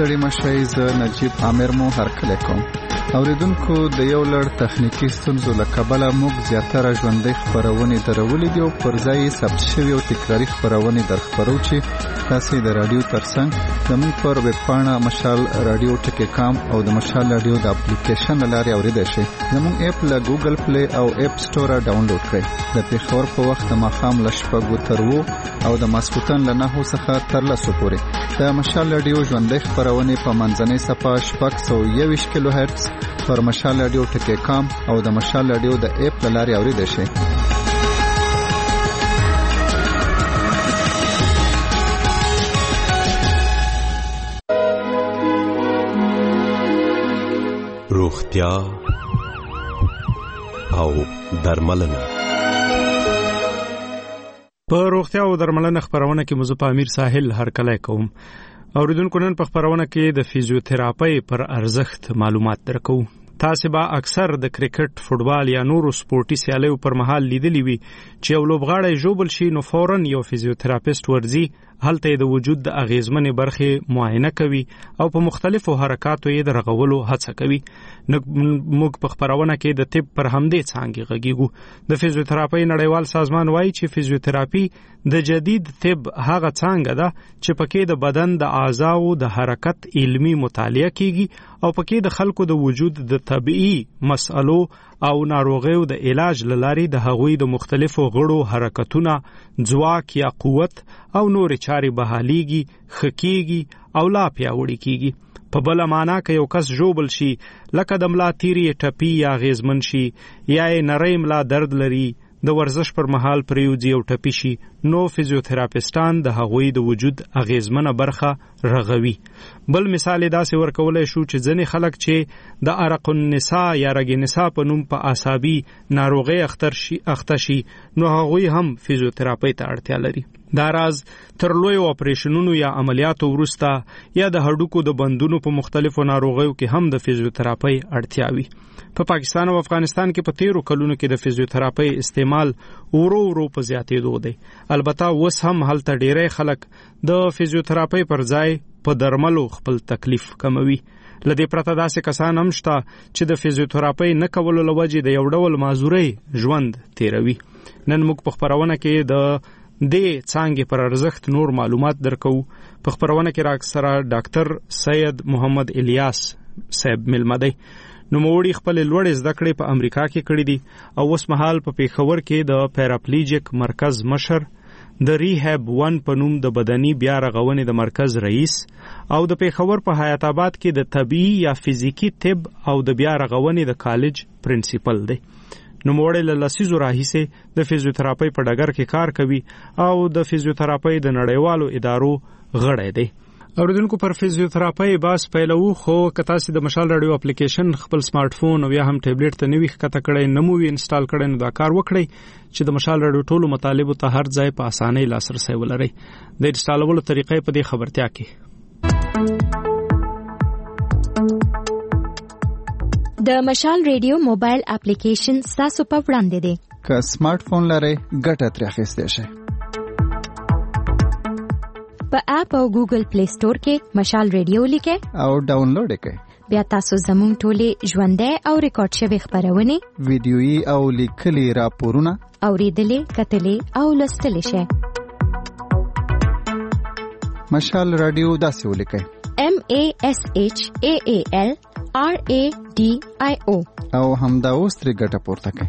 ستړي مشئ، زه نجیب عامر مو هرکلی کوم. اوریدونکو د یو لړ تخنیکی ستونزو له کبله موږ زیاتره ژوندۍ خپرونې درولې دي او پر ځای یې ثبت شوي او تکراري خپرونې درخپرو چې تاسې د راډیو ترڅنګ زموږ پر ویب پاڼه مشال راډیو ټکی کام او د مشال راډیو د اپلیکیشن له لارې اوریدای شئ. زموږ اپ له ګوګل پلی او اپ سټوره ډاونلوډ کړئ. د پېښور په وخت د ماښام له 6 تر 9 او د ماسخوتن له 9 څخه تر 10 پورې د مشال راډیو ژوندۍ خپرونې په منځنۍ صفحه 621 کیلو هرتز پر مشال راډیو ټکی کام او د مشال راډیو د اپ له لارې اوریدای شئ. روغتیا او درملنه. په روغتیا او درملنه خبرونه کې مزه په امیر ساحل هرکلی کوم. اوریدونکو نن په خبرونه کې د فزیوتراپي پر ارزښت معلومات درکو. تاسو به اکثر د کرکټ، فوټبال یا نورو سپورتي سیالیو پر مهال لیدلی وي چې یو لوبغاړی ژوبل شي نو فوراً یو فزیوتراپیست ورځي، هلته د وجود د اغیزمنې برخې معاینه کوي او په مختلفو حرکاتو یې د رغولو هڅه کوي. موږ په خبرونه کې د طب پر همدې څانګې غږیږو. د فزیوتراپي نړیوال سازمان وایي چې فزیوتراپي د جدید طب هغه څانګه ده چې پکې د بدن د اعضاو د حرکت علمي مطالعه کیږي او پکې د خلکو د وجود د طبيعي مسئلو او ناروغیو د علاج لاري د هغوی د مختلفو غړو حرکتونه، ځواک یا قوت او نور چاري بحاليږي، خکېږي او لا پیاوړي کیږي. په بل معنا کې یو کس ژوبل شي لکه د ملا تیری ټپي یا غیزمن شي یا نری ملا درد لري، د ورزش پر مهال پریوځي او ټپي شي، نو فزیوتراپیستان د هغوی د وجود اغیزمنه برخه رغوي. بل مثال داسې ورکولای شو چې ځنې خلک چې د عرق النساء یا رګ نساء په نوم په عصبي ناروغي اخته شي نو هغوی هم فزیوتراپي ته اړتیا لري. دا راز تر لوی اپریشنونو یا عملیاتو وروسته یا د هډوکو د بندونو په مختلفو ناروغیو کې هم د فزیوتراپي اړتیا وي. په پاکستان او افغانستان کې په 13 کلونو کې د فزیوتراپي استعمال ورو په زیاتېدو دی. البته اوس هم هلته ډېری خلک د فزیوتراپي پر ځای په درملو خپل تکلیف کموي. لدې پرته داسې کسان هم شته چې د فزیوتراپي نه کولو له وجې د یو ډول معذورۍ ژوند تیروي. نن موږ په خبرونه کې د دې څانګې پر ارزښت نور معلومات درکو. په خبرونه کې راکسره ډاکټر سید محمد الیاس صاحب ملمدی. نو موړي خپل لوړ زده کړې په امریکا کې کړې دي او اوس مهال په پیښور کې د پیراپلیجیک مرکز مشر، د ریهاب 1 په نوم د بدني بیا رغونې د مرکز رئیس او د پیښور په حیات آباد کې د طبي یا فزیکی طب او د بیا رغونې د کالج پرنسپل دی. نو موړي له لسیزو راهیسې د فزیوتراپي په ډګر کې کار کوي او د فزیوتراپي د نړیوالو ادارو غړی دی. اوریدونکو پر فزیوتراپي باس پیلو خو کتا سي د مشال راډیو اپلیکیشن خپل سمارټ فون او یا هم ټابلیټ ته نوې ښکته کړئ، نمو انسټال کړئ، نو دا کار وکړئ چې د مشال راډیو ټولو مطالبو ته هر ځای په اسانۍ لاسرسي ولرئ. د انسټالولو طریقې په دې خبرتیا کې د مشال ریډیو موبایل اپلیکیشن تاسو په وړاندې دی. که سمارټ فون لرئ ګټه ترې اخیستی شئ. په اپ او ګوګل پلی سٹور کې مشال ریډیو لیکئ او ډاونلوډ کړئ. بیا تاسو زموږ ټولې ژوندۍ او ریکارډ شوی خبرونه، ویډیويي او لیکلي راپورونه اوریدلې، کتلې او لوستلې شئ. مشال راډیو داسې ولیکئ: MASHAALRADIO او همدا اوس ترې ګټه پورته کړئ.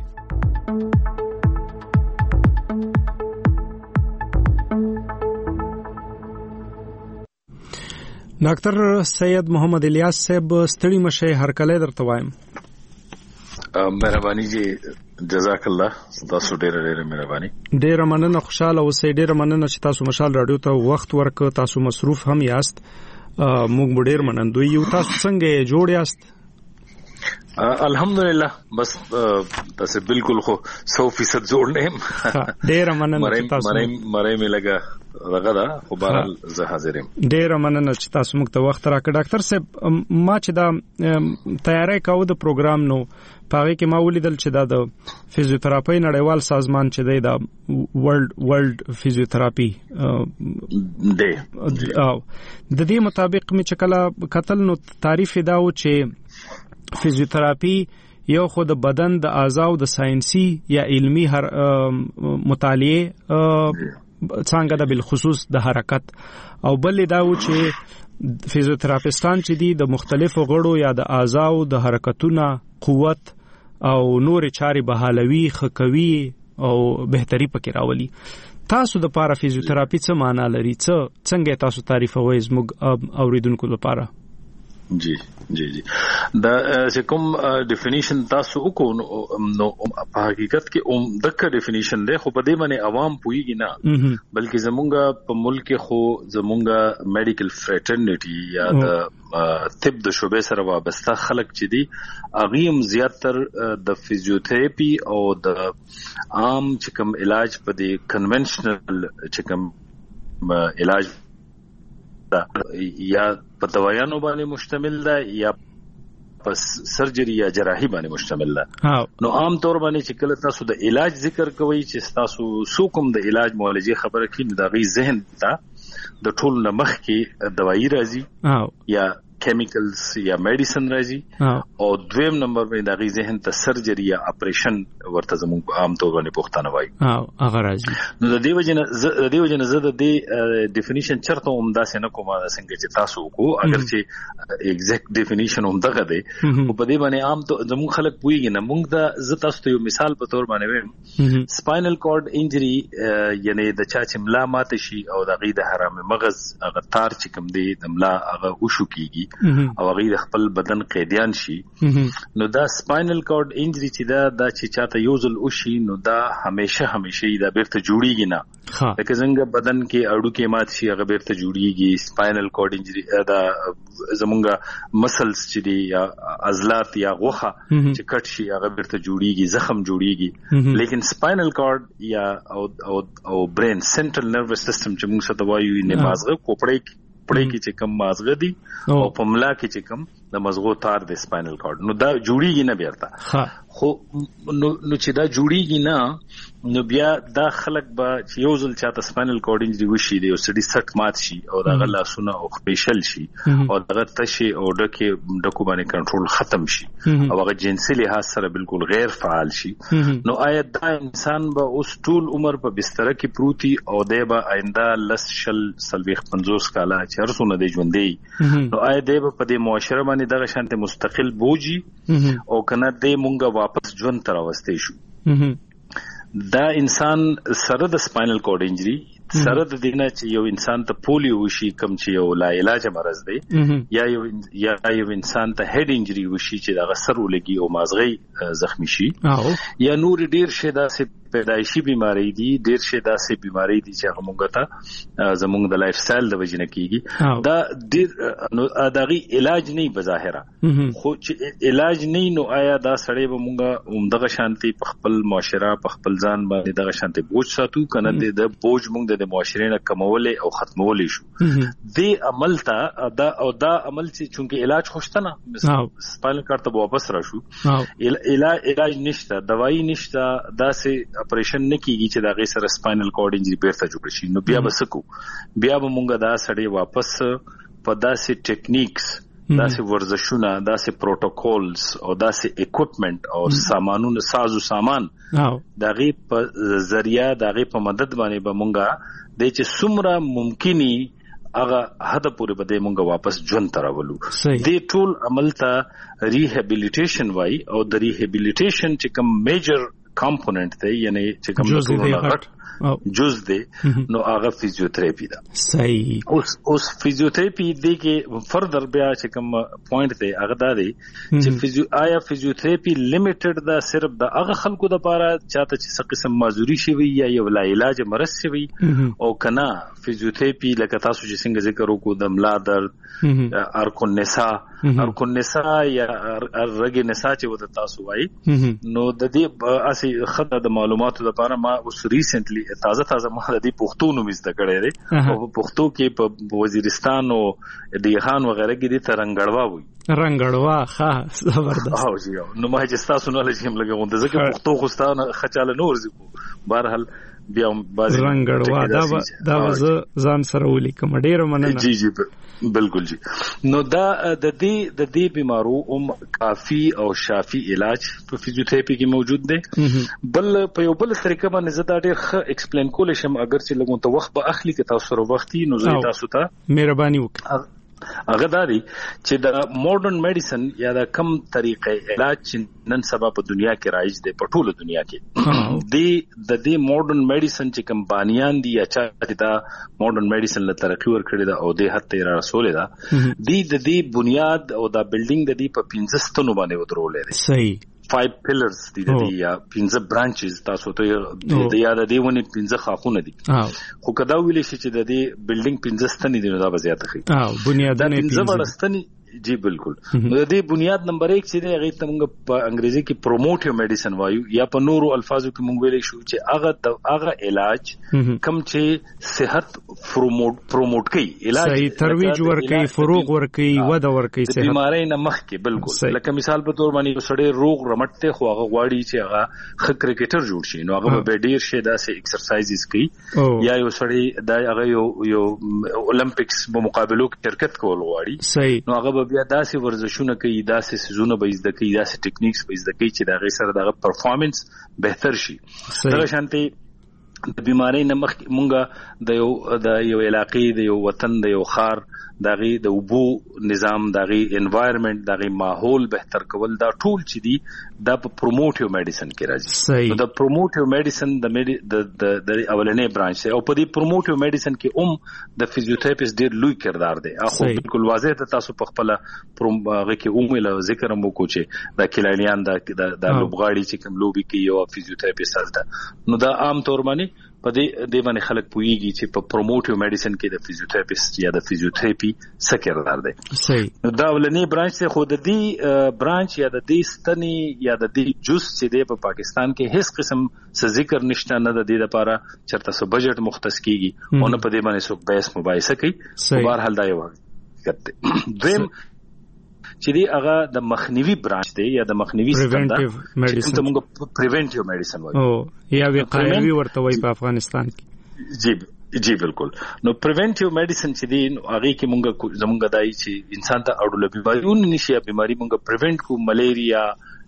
ډاکټر سید محمد الیاس صاحب ستړي مشه هرکلی درته وایم. مهرباني جی، جزاک الله، تاسو ډېر مهرباني. ډېر مننه، خوشاله اوسئ. ډېر مننه چې تاسو مشال راډیو ته وخت ورکړ. تاسو مصروف هم یاست، موږ ډېر منندوی یو. تاسو څنګه جوړ یاست؟ الحمدلله بس تاسو بالکل خو 100% جوړ نه يم. ډیر مننه تاسو مړې مې لګا رغدا خو بهر زه حاضر یم. ډیر مننه چې تاسو موږ ته وخت راکړ. ډاکټر صاحب ما چې دا تیاری کاوه د پروګرام نو پاره کې ما ولیدل چې دا د فزیوتراپي نړیوال سازمان چې دی دا ورلد فزیوتراپي دی د دې مطابق می چې کله قتل نو تعریف دا و چې فزیوتراپي یو خو د بدن د اعضاء د ساينسي یا علمي هر مطالعه څنګه د بالخصوص د حرکت او بل دا و چې فزیوتراپیستان چې دي د مختلفو غړو یا د اعضاء د حرکتونو قوت او نور چاري بحالوي خکوي او بهتري پکې راولي. تاسو د پارا فزیوتراپي څه معنی لري؟ څنګه تاسو تعریفوي زموږ اوریدونکو لپاره؟ جی دا چې کوم ډیفینیشن تاسو وکړو نو په حقیقت کې دغه ډیفینیشن دی خو په دې باندې عوام پوهیږي نه بلکې زمونږ په ملک خو زمونږ میډیکل فرټرنټي یا د طب د شعبې سره وابسته خلک چې دي اغیم زیاتر د فزیوتراپي او د عام چې کوم علاج په دې کنونشنل چې کوم علاج یا په دوايانو باندې مشتمل ده یا په سرجری یا جراحي باندې مشتمل ده. نو عام طور باندې چې کله تاسو د علاج ذکر کوئ چې تاسو سوکم د علاج معالجه خبره کین دا غي ذهن ته د ټول نمخ کې دوايي راځي یا کیمیکلز یا میډیسن راځي او دویم نمبر باندې د غي ذهن ته سرجری یا اپریشن ورته زموږ عام طور باندې پوښتنه وایي هغه راځي. نو د دې وجنه زه د دې ډیفینیشن چرته هم داسې نه کومه څنګه چې تاسو کو اگر چې ایگزیکټ ډیفینیشن هم دغه دی او په دې باندې عام ته زموږ خلک پوهیږي نه. موږ د زه تاسو ته یو مثال په تور باندې ویم سپاینل کارډ انجری یعنی د چا چې ملا مات شي او د غي د حرام مغز هغه تار چې کوم دی د ملا هغه وشو کیږي او غیر خپل بدن قیدیان شي نو دا سپاینل کارډ انجری چې دا چې چاته یوزل وشي نو دا همیشه دا بیرته جوړیږي نه لکه څنګه بدن کې اړو کې مات شي هغه بیرته جوړیږي. سپاینل کارډ انجری دا زمونږ مسلز چې دي یا عضلات یا غوخه چې کټ شي هغه بیرته جوړیږي زخم جوړیږي. لیکن سپاینل کارډ یا او برین سنټرل نروس سیستم چې موږ څه وایو نه مازغه کوپړې کې چې کم مازغه دي او پملا کې چې کم د مزغو تار د سپاینل کارډ نو دا جوړیږي نه بیرته خو نو چې دا جوړیږي نه نو بیا دا خلک به چې یو ځل چاته سپاینل کارډ انجری وشي دی او سړي سټ مات شي او دا غلا سونه او خپېشل شي او دغه تشي او ډکو باندې کنټرول ختم شي او هغه جنسي لحاظ سره بالکل غیر فعال شي نو آیا دا انسان به اوس ټول عمر په بستر کې پروتي او دی به آینده لس شل سلويخ 50 کاله چې هرڅونه دی ژوندې نو آیا دی به په دې معاشره باندې دغه شانته مستقل بوجي او کنه دی مونږه واپس ژوند تر واستې شو. دا انسان سره د سپاینل کارډ انجری سره د دینه چې یو انسان ته پولیو وشي کم چې یو لا علاج مرض دی یا یو انسان ته هډ انجری وشي چې دا غسر ولګي او مازغې زخمی شي یا نور ډیر شي دا پیدایشي بیماری دي ډیر شي داسې بیماری دي چې هغه مونږ ته زمونږ د لایف سټایل د وجنه کیږي دا ډیر دغه علاج نه بظاهره خو چې علاج نه نو آیا دا سړی به مونږه عمدغه شانتي په خپل معاشره په خپل ځان باندې دغه شانتي بوج ساتو کنه د بوج مونږ د معاشره نه کمولې او ختمولې شو د عمل ته دا عمل چې چونکه علاج خوشته نه سپاینل کارډ ته واپس راشو علاج نشته دوايي نشته داسې اپریشن نه کیږي چې دا غي سره سپاینل کارډ انجری بیرته جوړ شي نو بیا بسکو بیا به مونږه دا سړی واپس په داسې ټیکنیکس داسې ورزشونه داسې پروتوکولز او داسې اکوپمنٹ او سامانونه سازو سامان دا غي په ذریعہ دا غي په مدد باندې به مونږه د چې څومره ممکني هغه حد پورې بده مونږه واپس ژوند تراولو. د ټول عمل ته ریهابیلیټیشن وای او د ریهابیلیټیشن چې کوم میجر کمپوننت دی یعنی چې کوم جز دی نو هغه فزیوتراپي ده. صحیح. اوس فزیوتراپي دی کې فردر بیا چې کوم پوینټ دی هغه دا دی چې آیا فزیوتراپي لیمیټډ ده صرف د هغه خلکو د لپاره چاته چې څه قسم معذوري شوی یا یو لا علاج مرض شوی او کنا فزیوتراپي لکه تاسو چې څنګه ذکر وکړو د ملا درد ارکون نسا یا رګ نسا چې ود تاسو وایي نو د دې اسی خدای د معلوماتو لپاره ما اوس ریسنټلی تازه ما د دې پښتو نوم زده کړی دی او پښتو کې په وزیرستان او دیهان وغیرہ کې د ترنګړوا وي رنګړوا ښه زبردست او جی نو ما چې تاسو نه لږ هم لګون د ځکه پښتو خوستانه خچاله نور زکو بهرحال بیا بازي رنګړوا دا ځان سره ولیکم ډیر مننه. جی بالکل جی. نو دا د دې بیمارو کافی او شافی علاج په فزیوتراپي کې موجود دی. بل په یو بل طریقه باندې زدا ډیر ښه ایکسپلین کول شم اگر چې لګون ته وخت به اخلي کې تاسو سره وختي نو زه تاسو ته مهرباني وکړئ. هغه دا دی چې د ماډرن میډیسن یا د کم طریقې علاج چې نن سبا په دنیا کې رایج دی په ټوله دنیا کې د دې ماډرن میډیسن چې کم بانیان دي یا چې دا ماډرن میډیسن له ترقی ورکړي دا او د حد ته رسول دا د دې بنیاد او دا بلډینګ د دې په 15 ستنو باندې ودرولې دي. صحیح. 5 pillars دي یا 15 branches تاسو ته د یاد دی ونی 15 خاخونه دي خو کدا ویل شي چې د دې بلډینګ 15 ستنې دي نو دا به زیاته خي بنیادونه 15 ستنې جی بالکل. نو د دې بنیاد نمبر 1 چې هغه ته موږ په انګریزي کې پروموټیو میډیسن وایو یا په نورو الفاظو کې موږ ویل شو چې هغه علاج کم چې صحت پروموټ کوي علاج صحیح ترویج ورکوي فروغ ورکوي وده ورکوي صحت بیماری نه مخ کې بالکل لکه مثال په تور باندې سړی روغ رمټته خو هغه غواړي چې هغه ښه کرکټر جوړ شي نو هغه به ډیر شي داسې ایکسرسایزز کوي یا یو سړی دا هغه یو اولمپکس په مقابلو کې شرکت کول غواړي نو هغه بیا داسې ورزشونه کوي داسې سيزونه به زده کوي داسې ټیکنیکس به زده کوي چې دا غي سره دغه پرفارمنس بهتر شي. دا شانتي د بیماری نه مخ مونږه د یو علاقې د یو وطن د یو خار دغه د وبو نظام دغه انوایرنمنت دغه ماحول بهتر کول دا ټول چې دي دا په پروموټیو میډیسن کې راځي. نو د پروموټیو میډیسن د اولنې برانچ او په دې پروموټیو میډیسن کې د فزیوتراپیست ډیر لوی کردار دی. اخو بالکل واضح ده تاسو په خپل هغه کې له ذکر مو کوچه د کلایلیان د لوبغاړي چې کوم لوبي کوي او فزیوتراپیست ده نو دا عام طور باندې په دې باندې خلک پوېږي چې په پروموټیو میډیسن کې د فزیوتراپیست یا د فزیوتراپي څه کردار دی. صحیح. دا ولنې برانچ ته خو د دې برانچ یا د دې ستنې یا د دې جز چې دی په پاکستان کې هیڅ قسم څه ذکر نشته نه د دې لپاره چرته سو بجټ مختص کیږي او نه په دې باندې سو بحث مباحثه کوي. بهر حال دا یو حقیقت دی. دویم چې دی هغه د مخنیوي برانچ دی یا د مخنیوي ستنه چې موږ پریونټیو میډیسن وایو او یا وقایوي ورته وایي په افغانستان کې. جی بالکل. نو پریونټیو میډیسن چې دی هغه کې موږ زموږ دای چې انسان ته اړول بیماریونه نشي بیماری موږ پریونټ کو ملیریا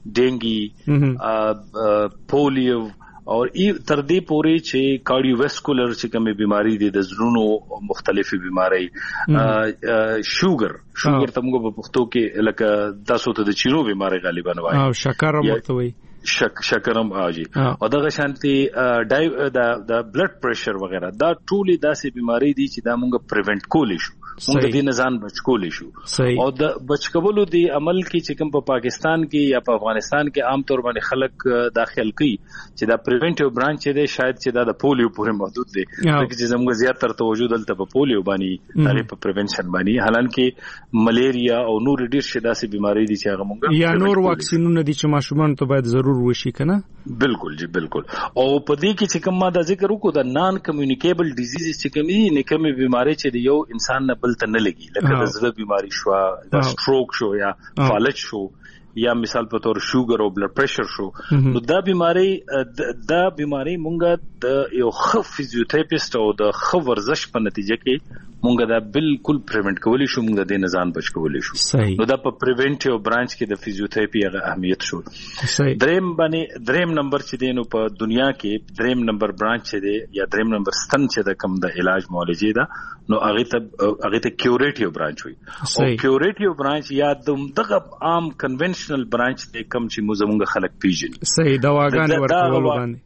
ډینګي پولیو او تر دې پورې چې کارډیوواسکولر چې کومه بیماری دي د زړونو مختلفي بیماری شوګر ته موږ په پښتو کې لکه تاسو ته د چینو بیماری غالبا وایي او شکر مرته وایي شکرم اجي او دغه شانتي د بلډ پريشر وغیرہ دا ټولي داسې بیماری دي چې دا موږ پریونټ کولی شو موږ د دې نزان بچ کولی شو او د بچ کولو دی عمل کې چې کوم په پاکستان کې یا په افغانستان کې عام طور باندې خلک داخل کوي چې دا پریونټیو برانچ دی شاید چې دا د پولیو پورې محدود دی چې زموږ زیاتره توجه دلته په پولیو باندې هغه په پریونشن باندې حالانکه ملیریا او نور ډیر شي داسې بیماری دي چې هغه موږ یا نور واکسینونه دي چې ماشومان ته باید ضرور وشي کنه. بالکل جی بالکل. او په دې کې چې کوم ما د ذکر وکړو د نان کمیونیکیبل ډیزیز چې کومه بیماری چې د یو انسان نه بل ته نه لګي لکه د زړه بیماری شو د سټروک شو یا فالج شو یا مثال په تور شوګر او بلډ پريشر شو نو دا بیماری مونږه د یو خف فزیوتراپیست او د خو ورزش په نتیجه کې مونږه دا بالکل پریونټ کولی شو مونږ د نزان بچ کولی شو. نو دا په پریونټیو برانچ کې د فزیوتراپي هغه اهمیت شو. دریم نمبر چې دی نو په دنیا کې دریم نمبر برانچ چې دی یا دریم نمبر ستن چې د کم د علاج معالجې ده نو هغه ته کیوریټیو برانچ وي او کیوریټیو برانچ یا دغه عام کنونشنل برانچ دی کم چې موږ خلک پیژني. صحیح دواګانې ورکول باندې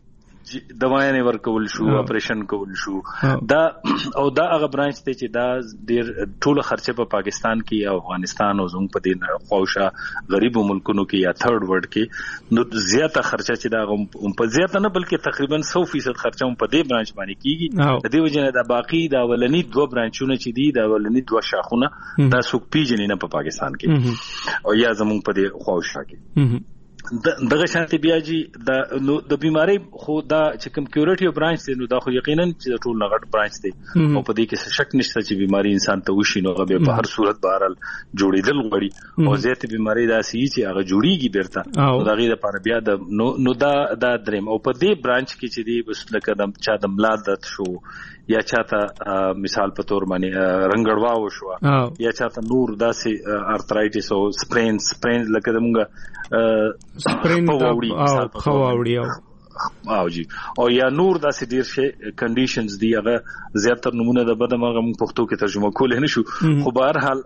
دوايانې ورکول شو اپریشن کول شو دا هغه برانچ ته چې دا ډیر ټول خرچه په پاکستان کې او افغانستان او زموږ په دې خواوشا غریبو ملکونو کې یا تھرد ورلد کې نو زیاته خرچه چې دا په زیاته نه بلکې تقریبا 100% خرچه په دې برانچ باندې کیږي د دې وجه نه دا باقی دا ولنی 2 برانچونه چې دي دا ولنی 2 شاخونه دا څوک پیژنې نه په پاکستان کې او یا زموږ په دې خواوشا کې دغه شانتي بیا جی د بیماری خو دا چې کوم کیوریټیو برانچ دی نو دا خو یقینا چې ټول نغټ برانچ دی او په دې کې شک نشته چې بیماری انسان ته وشي نو هغه په هر صورت بهرال جوړیدل غوړي او زیات بیماری دا سي چې هغه جوړیږي بیرته نو دا غي لپاره بیا د نو دا دریم او په دې برانچ کې چې دی بس لکه د چا د ملادت شو یا چاته مثال په تور باندې رنگړوا وشو یا چاته نور داسې ارترایټس او سپرین لکه دمغه سپرین او خواوړی او جی او یا نور داسې ډیر شي کنډیشنز دی هغه زیاتره نمونه د بدمغه پښتو کې ترجمه کول نه شو خو بهر حال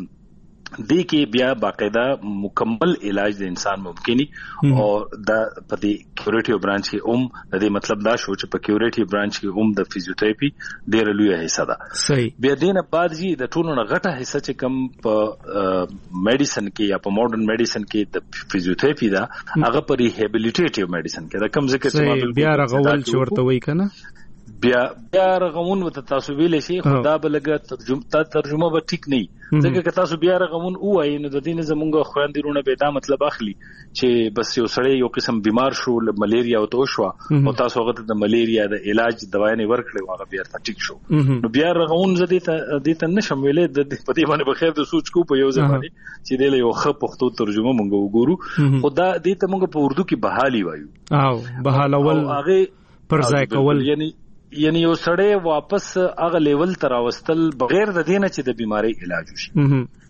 دې کې بیا باقاعده مکمل علاج د انسان ممکني او د پدې کیوریټیو برانچ کې د دې مطلب دا شو چې په کیوریټیو برانچ کې د فزیوتراپي ډېر لوی حصہ ده صحیح بیا دینه بعد جی د ټولو نه غټه حصہ چې کم په میډیسن کې یا په ماډرن میډیسن کې د فزیوتراپي دا هغه په ریهابیلیټیټیو میډیسن کې دا کم ذکر چې بیا رغول چې ورته وایي کنه بیا رغمون وت تاسو ویل شي خدا بلګه ترجمه به ټیک نه ځکه که تاسو بیا رغمون وای نو د دې زمونږ خويندرونه به دا مطلب اخلي چې بس یو سړی یو قسم بیمار شو ملیریا او تو شو او تاسو هغه د ملیریا د علاج دوايانې ورکړي هغه بیا ټیک شو نو بیا رغمون زدي ته نشم ویلې د پدې باندې بخیر د سوچ کو په یو ځای چې د یو خپ پښتو ترجمه مونږ وګورو خدا دې ته مونږ په اردو کې بحالي وایو او بحالول هغه پر ځای کول یعنی یو سړی واپس هغه لیول تر واستل بغیر د دینه چې د بیماری علاج وشي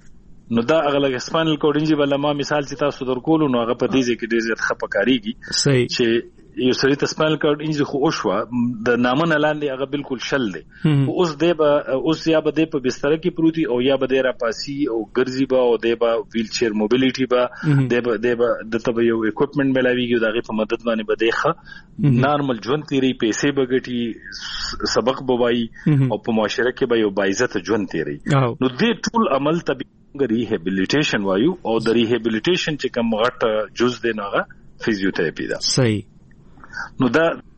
نو دا اغلب سپاینل کوډینجی بل ما مثال چې تاسو درکول نو هغه په دې ځکه ډیر زیات خپکاریږي صحیح چې یو سړی ته سپاینل کوډینجی خو او شو د نامن لاندې هغه بالکل شل دی اوس یا به د په بستر کې پروتي او یا به د را پاسي او ګرځي به او د ویل چیر موبیلیټي به د تب یو اکوپمنٹ ملاویږي دغه په مدد باندې به دیخه نارمل ژوند تیری پیسې بغټي سبق بوایي او په معاشره کې به یو باعزت ژوند تیری نو دې ټول عمل ته ریهابیلیټیشن وایو او د ریهابیلیټیشن چې کوم غټ جز دی نوغه فزیوتراپي ده صحیح نو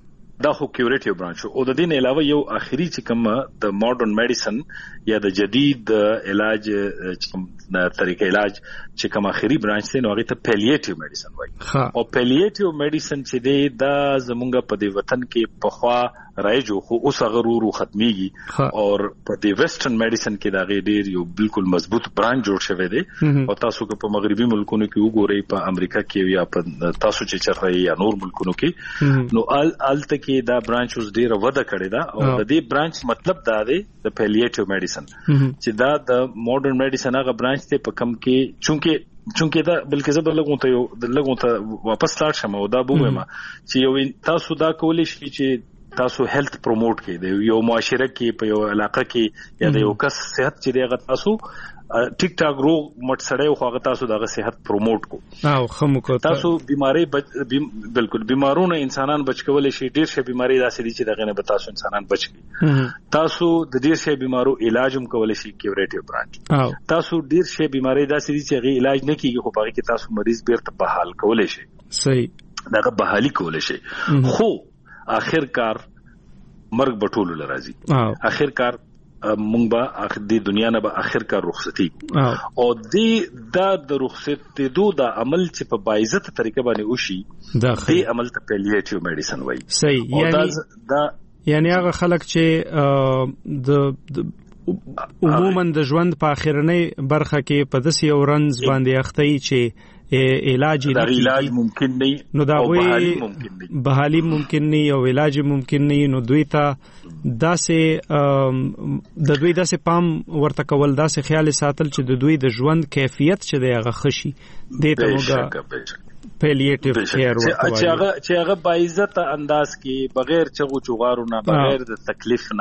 دا خو کیوریټیو برانچ او د دین علاوه یو اخیری چې کوم د ماډرن میډیسن یا د جدید علاج چې کوم طریقې علاج چې کوم اخیری برانچ دی نو هغه ته پیلیټیو میډیسن وایي او پیلیټیو میډیسن چې دی دا زمونږ په دې وطن کې په خوا رایجو خو اوس هغه ورو ختميږي او په دې ویسټرن میډیسن کې دا غي ډیر یو بالکل مضبوط برانچ جوړ شوی دی او تاسو په مغربي ملکونو کې وګورئ په امریکا کې یا په تاسو چې چرته یا نور ملکونو کې نو الته کې دا برانچ اوس ډیر وده کړی دا او د دې برانچ مطلب دا دی د پیلیټیو میډیسن چې دا د ماډرن میډیسن هغه برانچ ته په کم کې چونکه دا بلکې زبر لګون ته واپس لاړ شم او دا بومه چې یو تاسو دا کولای شئ چې تاسو هیلث پروموټ کړئ د یو معاشره کې په یو علاقه کې یا د یو کس صحت چې دغه تاسو ټیک ټاک روغ مټ سړی خو هغه تاسو دغه صحت پروموټ کو او خمو کو تاسو بیماری بالکل بیمارونه انسانان بچ کولای شي ډیر شي بیماری داسې دي چې دغه نه به تاسو انسانان بچ کی تاسو د ډیر شي بیمارو علاج هم کولای شي کیوریټیو برانچ تاسو ډیر شي بیماری داسې دي چې غي علاج نه کیږي خو په کې تاسو مریض بیرته بحال کولای شي صحیح دغه بحالي کولای شي خو اخر کار مرګ بټولو لرازي اخر کار مونږ به اخر دی دنیا نه به اخر کار رخصتي او د رخصت د عمل چې په باعزت طریقه باندې وشي د عمل ته پیلیټیو میډیسن وایي صحیح یعنی هغه خلک چې د عموما د ژوند په اخرنۍ برخه کې په داسې یو رنځ باندې اخته چې علاج ممکن نه نو دا بحالي ممکن نه او علاج ممکن نه نو دوی ته د دوی داسې پام ورته کول داسې خیال ساتل چې د دوی د ژوند کیفیت چې دی هغه خشي دې ته موږ پیلیټیو کیر چې هغه باعزت انداز کې بغیر چغو چغارو نه بغیر د تکلیف نه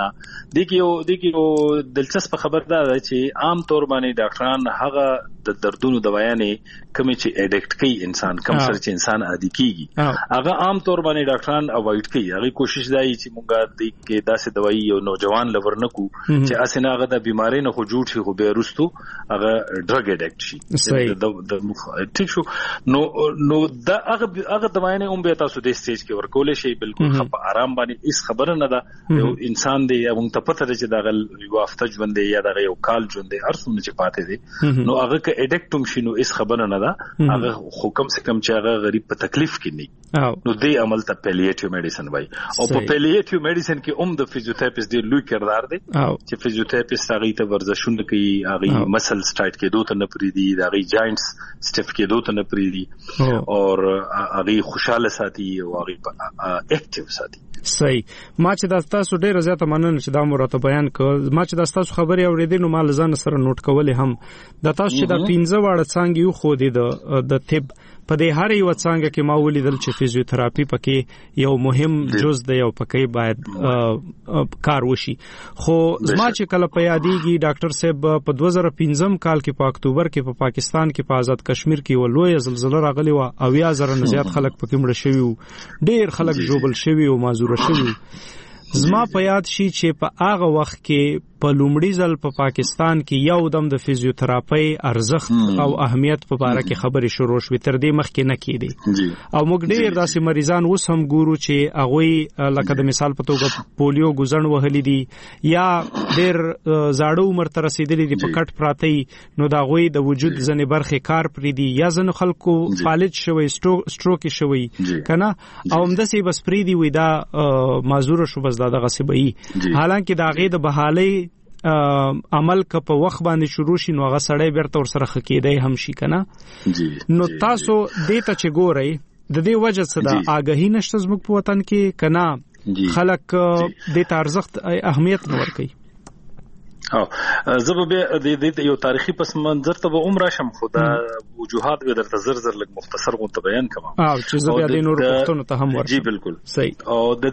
دغه یو دلچسپ خبر ده چې عام طور باندې ډاکټران هغه د دردونو دوايانې کوم چې اډیکټ کوي انسان کوم سره چې انسان عادي کیږي هغه عام طور باندې ډاکټران اوایډ کوي هغه کوشش دی چې مونږه د کې داسې دوايي یو نوجوان لور نکو چې اسنه هغه د بیماری نه خو جوړ شي خو به رستو هغه ډرګ اډیکټ شي د ټیک شو نو دا هغه دوايانې هم به تاسو د سټیج کې ورکول شي بالکل خپ آرام باندې هیڅ خبره نه ده یو انسان دی موږ ته پته ده چې دا یو هفته ژوند دی یا دا یو کال ژوند دی هر څومره چې پاتې دي نو هغه کې اډیکټوم شي نو هیڅ خبره نه ده هغه حکم سے کم چې هغه غریب په تکلیف کې نه نو دې عمل ته پیلیټیو میډیسن وای او په پیلیټیو میډیسن کې د فزیوتراپیست دی لوی کردار دی چې فزیوتراپیست هغه ته ورزشونه کوي هغه مسلز ټایټ کېدو ته نه پریدي هغه جاینټس سټیف کېدو ته نه پریدي اور هغه خوشاله ساتي او هغه اکټیو ساتي. صحیح. ما چې د تاسو ډیره زیاته مننه چې دا مرته بیان کړ. ما چې د تاسو خبرې اورېدې نو مال ځان سره نوٹ کولې هم د تاسو چې د 15 واړه څنګه یو خو دي د طب په دې هر یو څنګه کې ما ولیدل چې فزیوتراپي پکې یو مهم جز دی او پکې باید کار وشي. خو زما چې کله په یادېږي ډاکټر صاحب په 2015 کال کې په اکتوبر کې په پاکستان کې په آزاد کشمیر کې ولوي زلزلہ راغلی و او یا زره نه زیات خلک پکې مړ شوي وو ډېر خلک جوبل شوي او معذور شوي. زما په یاد شي چې په هغه وخت کې په لومړي ځل په پاکستان کې یو دم د فزیوتراپي ارزښت او اهمیت په اړه کې خبرې شروع شوې تر دې مخکې نه کېدې او موږ ډېر داسې مریضان اوس هم ګورو چې هغه لکه د مثال په توګه پولیو ګزن وهلي دي یا ډېر زاړه عمر ته رسیدلي دي په کټ پراته نو دا غوي د وجود ځنې برخې کار پرې دي یا ځنه خلکو فالج شوی سټروک شوی کنه او همداسې بس پرې دی وي دا معذور شو بس دا دغه سبي حالانکه دا غي د بحالي عمل که په وخت باندې شروع شي نو هغه سړی بیرته ور سره خکېدای هم شي کنه. نو تاسو دې ته چې ګورئ د دې وجه څه ده آګاهی نشته زموږ په وطن کې کنه خلک دې ته ارزښت اهمیت نه ورکوي. زه به د یو تاریخي پس منظر ته عمر شم خدا وجوهات به درته زر لګ مختصر غو ته بیان کوم چې زه بیا د نور پښتنو ته هم ورشم. جی بالکل صحیح. او د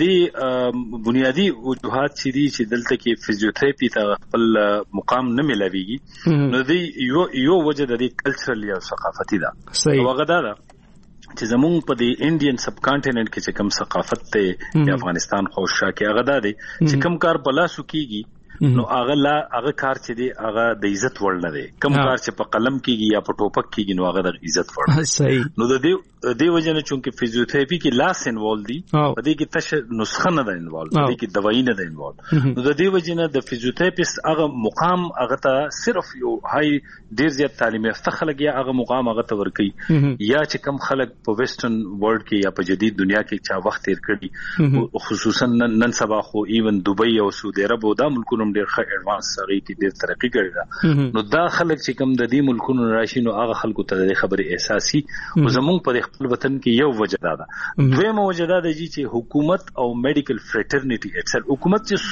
دې بنیادی وجوهات چې دلته کې فزیوتراپي ته خپل مقام نه ملويږي نو د یو وجه د کلچرل یا ثقافتي ده. صحیح. وغدا ده چې زمونږ په دی انډین سب کانټیننټ کې چې کوم ثقافت ته د افغانستان خوشا کې هغه ده چې کوم کار بلا سو کیږي نو هغه کار چې دی هغه د عزت وړ نه دی کوم کار چې په قلم کېږي یا په ټوپک کېږي نو هغه د عزت وړ دی. صحیح. نو د دې وجه نه چې فزیوتراپي کې لاس انوالو دي په دې کې تش نسخه نه ده انوالو په دې کې دوايي نه ده انوالو نو د دې وجه نه د فزیوتراپیست هغه مقام هغه ته صرف یو هاي ډیر زیات تعلیم یافته خلک یا هغه مقام هغه ته ورکي یا چې کم خلک په ویسټرن ورلد کې یا په جدید دنیا کې چا وخت تیر کړي خصوصا نن سبا خو ایون دوبۍ او سعودي عرب او د ملکونو ډیر ښه ایڈوانس سره کې ډیر ترقی کړې ده نو دا خلک چې کم د دې ملکونو راشي نو هغه خلکو ته د خبرې احساسي او زموږ په خپل وطن کې یو وجه ده دویمه وجه ده چې حکومت او میډیکل فریټرنیټي اکثر حکومت چې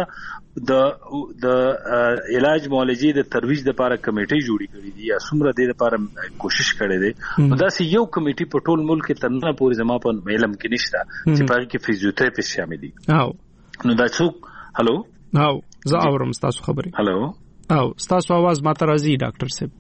څومره د علاج معالجې د ترویج لپاره کمیټې جوړې کړې دي یا څومره د لپاره کوشش کړې ده دا سي یو کمیټې په ټول ملک کې تنه پورې زما په علم کې نشته چې په کې فزیوتراپیست شامل دي. نو دا څوک هالو زه اورم تاسو خبرې. هالو تاسو आवाज ماته راځي ډاکټر صاحب؟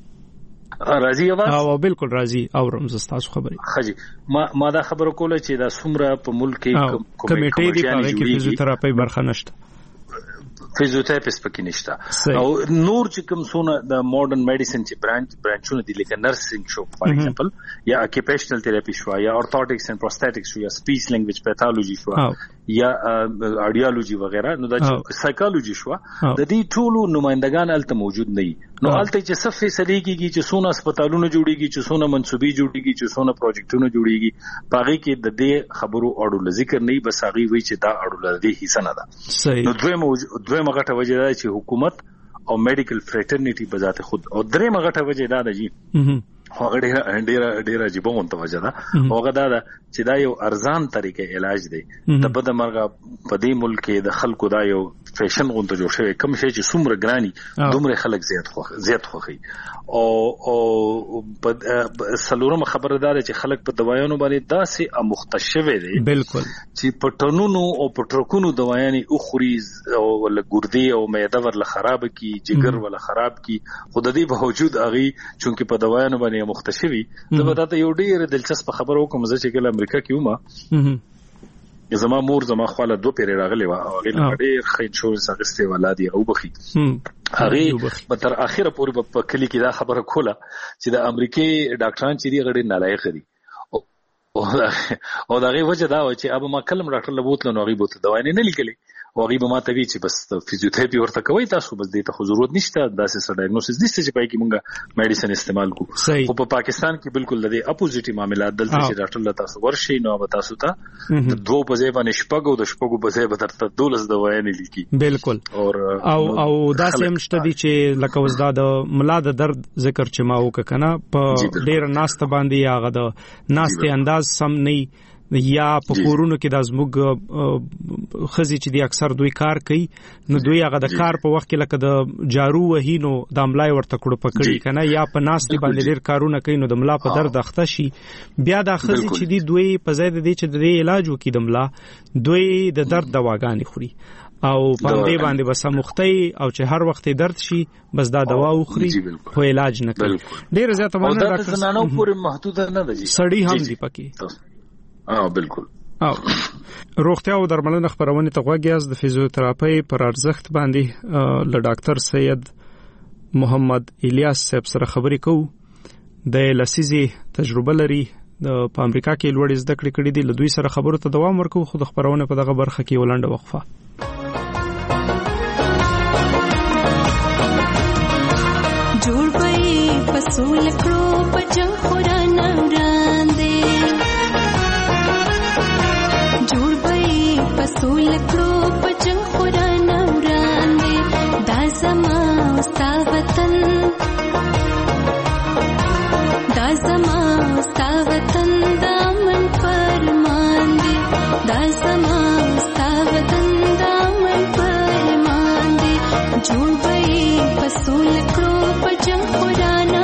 راځي आवाज؟ بالکل راځي اورم تاسو خبرې. خجی ما دا خبره کوله چې دا څومره په ملک کې کمیټې دي په کې فزیوتراپي برخه نشته فزیوتراپیست پکې نشته او نور چې کوم سونه د ماډرن میډیسن چې برانچونه دي لکه نرسینګ شو فار ایگزامپل یا اکیپیشنل تھراپی شو یا اورتوټکس اینڈ پروستیټکس شو یا سپیچ لینګویج پیتالوجي شو یا آډیالوجي وغیرہ نو دا سایکالوجي شو د دې ټولو نمائندگان الته موجود نه نو الته چې صف فیصله کیږي چې سونه هسپتالونه جوړیږي چې سونه منسوبي جوړیږي چې سونه پروجیکټونه جوړیږي پاره کې د دې خبرو اړو ذکر نه بس هغه وی چې دا اړو د حصہ نه ده. نو دویمه غټه وجه ده چې حکومت او میډیکل فریټرنیټي په ذات خود او درېمه غټه وجه ده چې هغه ډیره عجیبه متوجه ده. هغه دا چې دا یو ارزان طریقې علاج دی. د بد مرغه په دې ملک کې د خلکو دا یو فیشن غونډه جوړ شوی، کوم شی چې څومره ګرانی دومره خلک زیات خوخي. او په سلورم خبره ده چې خلک په دوايانو باندې داسې مختشوي دي بالکل چې په ټنونو او په ټرکونو دوايانې او خوريز او ول ګردي او معده ورله خراب کی، جګر ولا خراب کی. خود دې په وجود اغي چونکه په دوايانو باندې مختشوي. زه به تاسو یو ډیر دلچسپ خبر وکم. زه چې کله امریکا کې ومه، زما مور زما خاله 2 پیری راغلی و، هغه ډېر ښه انشورنس اخیستی ولادي او بخي. هغه په تر اخره پورې په کلی کې دا خبره کوله چې د امریکای ډاکټران چې دی غړي نالایق دي. او دغه وجه دا و چې ابا ما کلم ډاکټر لبوت نو غي بوت دوا نه لیکلي، او غي به ما ته وی چې بس فزیوتراپي ورته کوي تاسو، بس دې ته ضرورت نشته، داسې سره ډایګنوسس نشته چې پای کې مونږه میډیسن استعمال کو. او په پاکستان کې بالکل د اپوزیټي معاملات دلته چې ډاکټر له تاسو ورشي نو به تاسو ته د 2 په ځای باندې شپږ او د شپږو په ځای به ترته 12 دوايي نه لیکي. بالکل. او داسې هم شته دي چې لکه وزدا د ملا د درد ذکر چې ما وک کنه په ډیر ناست باندې هغه د ناستې انداز سم نه یا په کورونو کې د زموږ خزي چې دی اکثر دوی کار کوي، نو دوی هغه د کار په وخت کې لکه د جارو وهینو د املای ورته کړو پکړي کنه، یا په ناستې باندې ډیر کارونه کوي نو د ملا په درد اخته شي. بیا د خزي چې دی دوی په ځای د دې چې د علاج وکړي د ملا، دوی د درد دواګانې خوري او په دې باندې بس مختي او چې هر وخت درد شي بس دا دوا وخوري خو علاج نه کوي. ډیر زیاته باندې ډاکټر زنانو پورې محدود نه دي، سړی هم دی پکې. بالکل. روغتیا او درملنه خبرونه ته غوږیاز د فزیوتراپي پر ارزښت باندې له ډاکټر سید محمد الیاس صاحب سره خبرې کوو. د لسیزي تجربه لري، په امریکا کې لوړ زده کړې کړې دي. له دوی سره خبرو ته دوام ورکوو، خو د خبرونه په دغه برخه کې ولنډه وقفه. جوړ پي پسول کړو پجن خورانه وړاندې، پسول کړو پجن خورانه وړاندې، دا زما ستا وطن، دا زما ستا وطن، دا من فرمان دی، دا زما ستا وطن، دا من فرمان دی. جوړ به پسول کړو پجن خورانه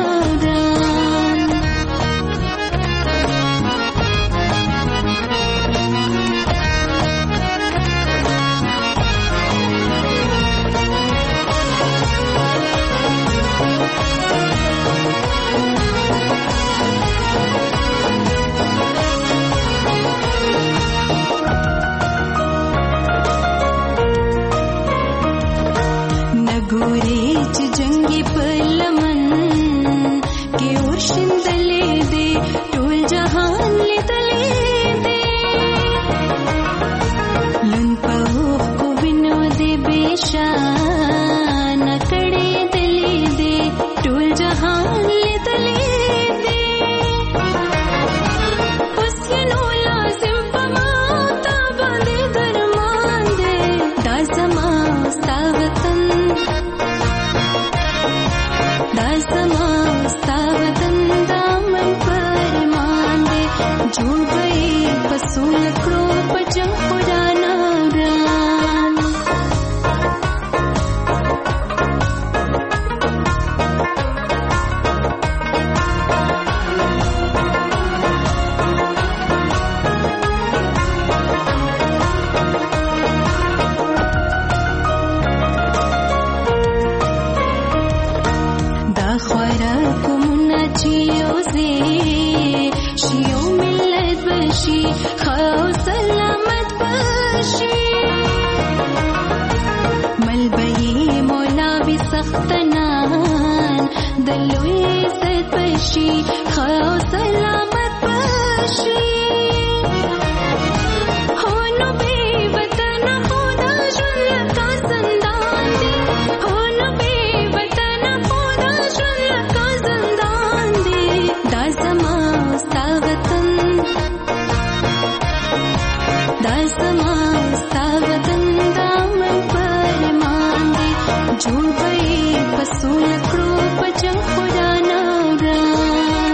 جوړ به پسول کړو پجن خورانه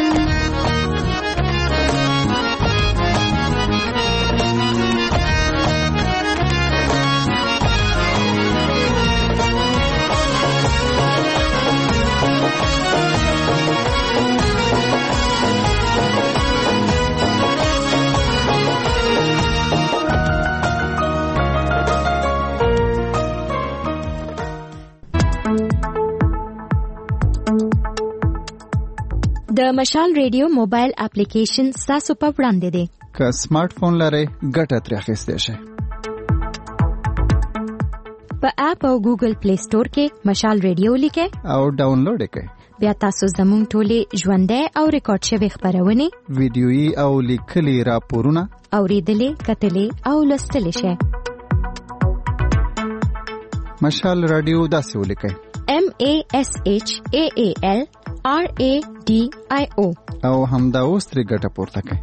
د مشال ریډیو موبایل اپلیکیشن تاسو په وړاندې دی. که سمارټ فون لرئ ګټه ترې اخیستی شئ. په اپ او ګوګل پلی سٹور کې مشال ریډیو لیکئ او ډاونلوډ یې کړئ. بیا تاسو زموږ ټولې ژوندۍ او ریکارډ شوې خبرونه، ویډیويي او لیکلي راپورونه اوریدلې، کتلې او لوستلې شئ. مشال رادیو داسې ولیکئ: MASHAALRADIO او همدا اوس ترې ګټه پورته کړئ.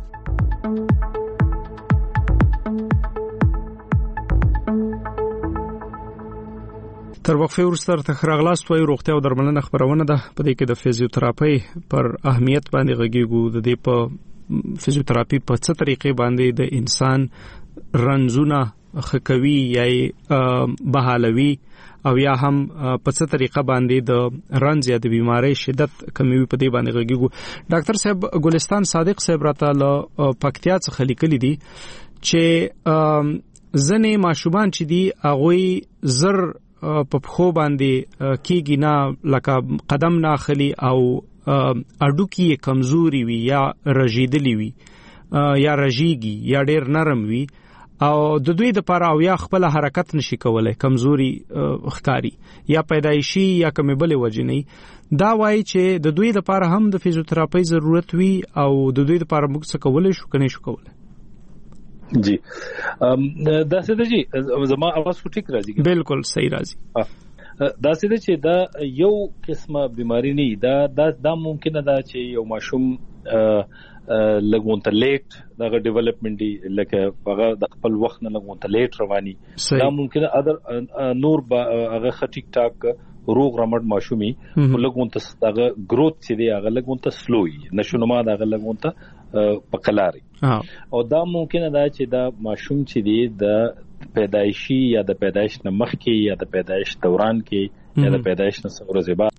تر وقفه وروسته تر راغلاست وای روغتیا او درملنه خبرونه ده. په دې کې د فزیوتراپي پر اهمیت باندې غږیږو. د دې په فزیوتراپي په څه طریقې باندې د انسان رنځونه خکوي یا بحالوي او یا هم په څه طریقه باندې د رنځ یا د بیماری شدت کموي، په دې باندې غږیږو. ډاکټر صاحب ګلستان صادق صاحب راته له پکتیا څخه لیکلي دي چې ځنې ماشومان چې دي هغوی زر په خو باندې کېږي نه، لکه قدم نه اخلي او اډوکی کمزوري وي یا رژیدلی وي یا رژیږي یا ډېر نرم وي او د دوی د لپاره او یا خپل حرکت نشي کولای، کمزوري ښکاری یا پیدایشي یا کومې بلې وجې نه. دا وایي چې د دوی د لپاره هم د فزیوتراپي ضرورت وي او د دوی د لپاره موږ څه کولای شو کنه شو کولای. جی دا څه دی زما اواز خو ټیک راځي؟ بالکل صحیح راځي. دا څه دی چې دا یو قسمه بیماری نه دا ممکنه ده چې یو ماشوم لګونته لیټ دغه ډیولپمنټي لکه هغه د خپل وخت نه لګونته لیټ رواني. دا ممکنه ادر نور هغه ټیک ټاک روغ رمټ ماشومي لګونته دغه گروث چې دی هغه لګونته سلوي نشونما دغه لګونته پکلاري. او دا ممکنه ده چې دا ماشوم چې دی د پیدایشي یا د پیدایش نه مخکې یا د پیدایش دوران کې یا د پیدایش نه څو ورځې بعد.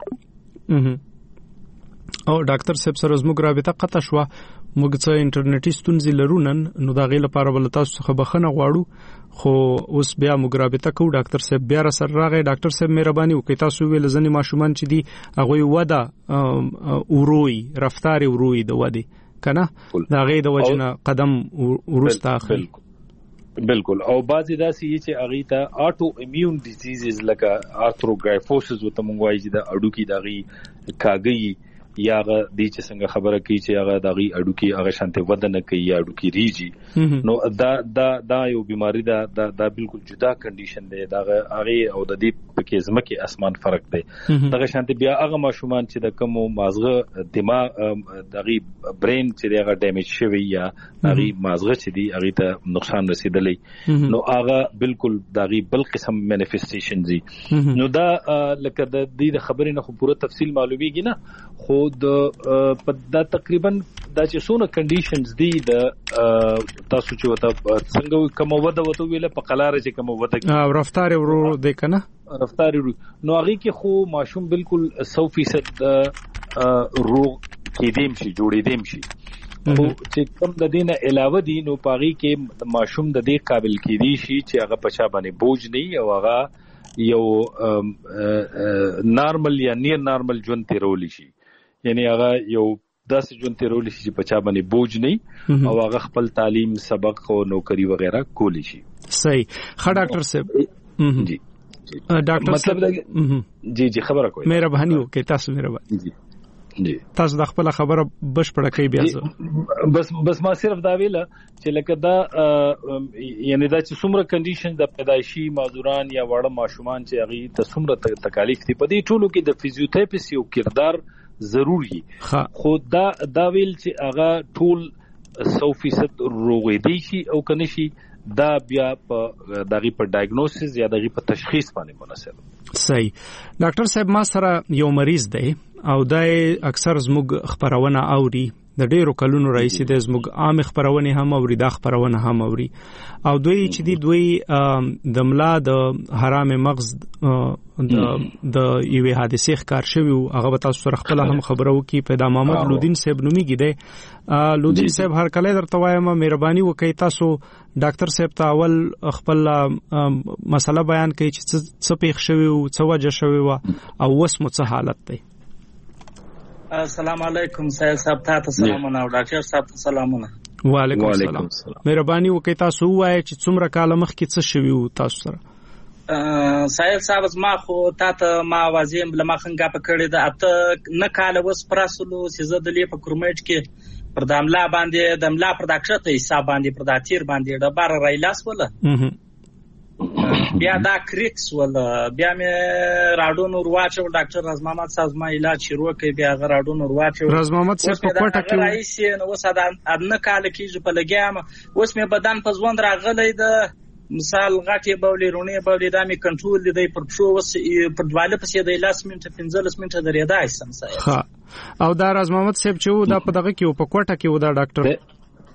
او ډاکټر صاحب سره زموږ رابطه قطع شو، موږ څه انټرنیټي ستونزې لرو نن، نو دا غي لپاره ول تاسو څخه بخښنه غواړو، خو اوس بیا موږ رابطه کوو. ډاکټر صاحب بیا را سره راغی. ډاکټر صاحب مهرباني وکړئ، تاسو ویل ځنې ماشومان چې دي هغه وده وروي رفتار وروي د وده کنه دا غي د وجنه قدم ورسته اخلي. بالکل. او بعضی داسې چې اغه ته آټو ایمیون ډیزیزز لکه آرثروګرایفوسس وته مونږ وایي چې د اډوکی دغه کاګي یا هغه د چې څنګه خبره کوي چې هغه دغه اډوکی هغه شانته ودنه کوي یا اډوکی ریږي. نو دا یو بیماری دا بالکل جدا کنډیشن دی. دا هغه او د دې پکې زمکه اسمان فرق دی. دغه شانته بیا هغه ماشومان چې د کوم مازغه دماغ دغه برین چې هغه ډیمیج شوی یا هغه مازغه چې دی هغه ته نقصان رسیدلی، نو هغه بالکل دغه بل قسم مانیفیسټیشن دي. نو دا لکه د دې خبرې نه خو پوره تفصیل معلومیږي نه، خو دا تقریبا دا چې څونه کنډیشنز دي د تاسو چې وته څنګه کوم وده وته ویله په قلاره چې کوم وده او رفتار ورو دی کنه رفتار ورو، نو هغه کې خو ماشوم بالکل 100% روغ کېدیم شي جوړېدیم شي. خو چې کوم د دینه علاوه دي نو پاغي کې ماشوم د دې قابل کېدی شي چې هغه پچا باندې بوج نه او هغه یو نارمل یا نیر نارمل ژوند تیرول شي. یعنی هغه یو داسې ژوند تیرول شي چې پچا باندې بوج نه او هغه خپل تعلیم سبق او نوکری وغیرہ کولی شي. صحیح. ښه ډاکټر صاحب جی ډاکټر صاحب جی خبره کوي مهرباني وکړئ. تاسو مهرباني جی تاسو د خپل خبره بشپړه کوي بیا بس ما صرف دا ویله چې لکه دا یعنی دا چې څومره کنډیشن د پیدایشي معذوران یا وړه ماشومان چې هغه ته څومره تکالیف دي په دې ټولو کې د فزیوتراپیست یو کردار ضروری. خو دا ویل چې هغه ټول 100% روغېدي شي او کنه شي دا بیا په دغه په ډایګنوسس یا دغه په تشخیص باندې مناسب. صحیح. ډاکټر صاحب ما سره یو مریض دی او دای اکثر زموږ خبرونه اوري، د ډیرو کلونو راځي د زموږ عام خبرونه هم اوري، د خبرونه هم اوري او دوی چې دوی د ملا د حرام مغز د یوې حادثې ښکار شوی هغه تاسو سره خپل هم خبرو کې پیدا محمد لودین صاحب نوميږي دی. لودین صاحب هر کله درته وایم مهرباني وکړئ تاسو ډاکټر صاحب ته اول خپل مسله بیان کړئ چې څه پیښ شوی او څه وجه شوی او اوس مو څه حالت دی. السلام علیکم سید صاحب ته سلامونه او ډاکټر صاحب ته سلامونه. وعلیکم السلام. مهرباني وکړئ تاسو ووایئ چې څومره کال مخکې څه شوي وو تاسو سره؟ سید صاحب ما خو تاسو ما واځم بل ما څنګه پکړې ده اته نه کال وس پراسلو چې زه د لیپ کورمیټ کې پر داملا باندې دملا پر ډاکټر ته حساب باندې پر داتیر باندې د بار رایلاس ولا بیا دا کریکس ولا بیا مې راډون ورواچو ډاکټر راز محمد صاحب ما علاج شروع کړ بیا راډون ورواچو راز محمد صاحب په کوټه کې رئیس نو وساده ادنه کال کې په لګیام اوس مې بدن په ځوند راغلی د مثال غټي بولې رونې بولې د می کنټرول دی پر شو وس پر دواله پسې د 10 منټه 15 منټه درېدا ایسم صاحب. ها او دا راز محمد صاحب چې دا په دغه کې په کوټه کې و دا ډاکټر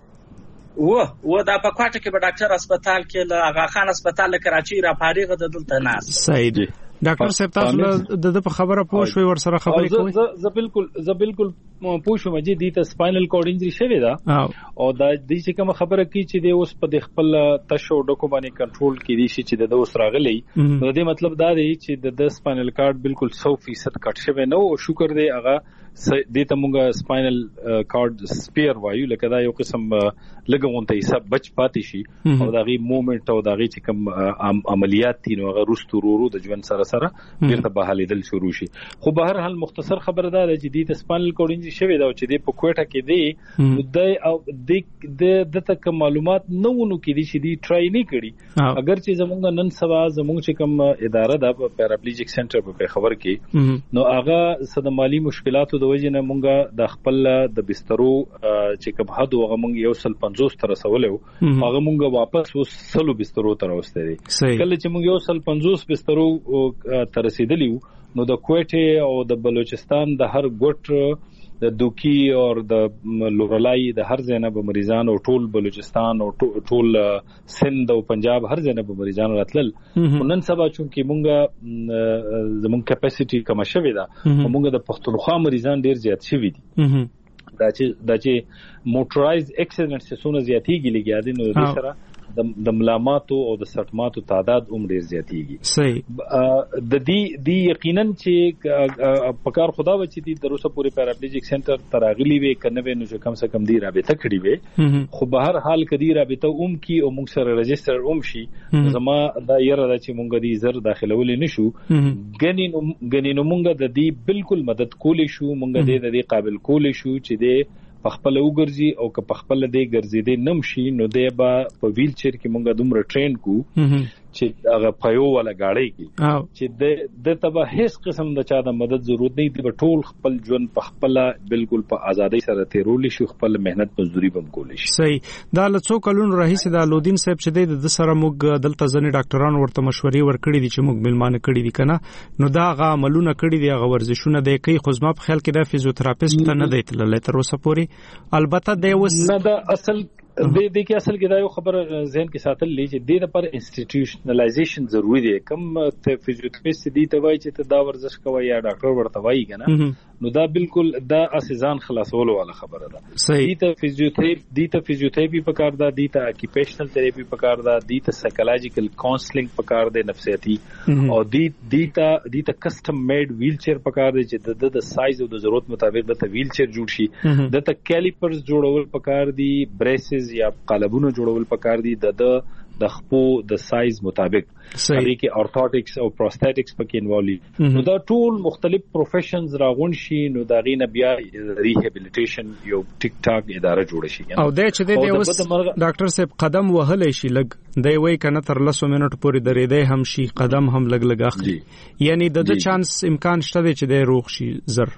و دا په کوټه کې په ډاکټر هسپتال کې له اغا خان هسپتال کراچي را فارغ د دلته ناس. صحیح دی ډاکټر صاحب تاسو د په خبره پوه شوي ور سره خبرې کوي؟ زه بالکل پوه شوم چې د سپاینل کورډ انجری شوی دا او دا د چې کوم خبره کی چې د اوس په خپل تشو ډکو باندې کنټرول کړي شي چې د اوس راغلی نو د مطلب دا دی چې د سپاینل کارډ بالکل 100% کټ شوی نو او شکر دی هغه د تمغه سپاینل کارډ سپیر وایو لکه دا یو قسم لګونته حساب بچ پاتې شي او دا غي موومېنټ او دا غي چې کوم عملیات دي نو هغه رستورو د ژوند سره بیرته بحالیدل شروع شي. خو به هر حال مختصر خبره ده چې د سپاینل کورډ انجری شوی دا چې د په کوټه کې دی د او د تک معلومات نو کې دي چې دی ټرای نه کړي اگر چې زمونږ نن سبا زمونږ چې کوم اداره ده پیراپلیجیک سنټر په خبر کې نو هغه صد مالی مشکلاتو د وجې نه مونږه د خپل د بسترو چې کوم حد هغه مونږ 150 تر رسولو هغه مونږه واپس 100 بسترو تر راوستي دي. کله چې مونږ 150 بسترو تر رسیدلیو نو د کوټه او د بلوچستان د هر ګوټ د دوکي او د لورلای د هر ځای به مریضان او ټول بلوچستان او ټول سند او پنجاب هر ځای به مریضان راتلل. نن سبا چې مونږه زموږ کیپاسټي کم شوی دا مونږه د پښتونخوا مریضان ډیر زیات شوی دي دا چې موټرایز اکسیډنټ سونه زیاتیږي لګیا دي نو د سره د ملاماتو او د سټماتو تعداد ډیر زیاتیږي. صحیح د دې یقینا چې پکار خدا وچی دي دروسه پوری پیراپلیجیک سنټر تراغلی وي کنه به نو کم سے کم دی رابطه کړی وي خو به هر حال کدي رابطه کی او موږ سره رجستر شي زما دا یره د چې مونږ دی زر داخلول نشو غنینو مونږ د دې بالکل مدد کولې شو مونږ د دې قابل کولې شو چې د پخپل وګرځي او که پخپل دې ګرځي دې نمشي نو دې با په ویل چیر کې مونږه دومره ټرین کو چې هغه پيو ولا گاډي کې چې د تبه هیڅ قسم د چا د مدد ضرورت نه دی ټول خپل ژوند پخپل بالکل په ازادۍ سره تیرول شي خپل مهنت مزدوري بم کول شي. صحیح دا لڅو کلون رئیس د لودین صاحب چې د سره موږ دلته ځنې ډاکټرانو ورته مشورې ورکړې دي چې موږ ملمانه کړې دي کنه نو دا غا عملونه کړې دي غا ورزشونه د کوي خو زما په خیال کې د فزیوتراپیست ته نه دی تللی تر اوسه پورې البته د اوس نه دا اصل د دې کې اصل کې دا یو خبره ذهن کې ساتل لې چې د لپاره انسټیټیوشنلایزیشن ضروری دی کوم ته فزیوتراپیست دی ته وایي چې ته دا ورزش کوي یا ډاکټر ورته وایي کنه نو دا بالکل دا اساسان خلاصولو والا خبره ده. صحیح د فزیوتراپي پکار ده د اکیپیشنل تھراپي پکار ده د سایکولوژیکل کاونسلینګ پکار ده نفسیاتی او د کسٹم میډ ویل چیر پکار ده چې د سایز او د ضرورت مطابق د ویل چیر جوړ شي د کیلیپرز جوړول پکار دي بریسز یا قالبونه جوړول پکار دي د خپو د سایز مطابق هغه کې اورتوټکس او پروستاتکس پکې انوالو نو دا ټول مختلف پروفیشنز راغون شي نو دا غینه بیا ریهابیلیټیشن یو ټیک ټاک اداره جوړ شي او د چې د اوس ډاکټر صاحب قدم وهلې شي لګ دی وای کنه تر 10 منټ پورې درېدې هم شي قدم هم لګ اخلي یعنی د چانس امکان شته چې د روغ شي زر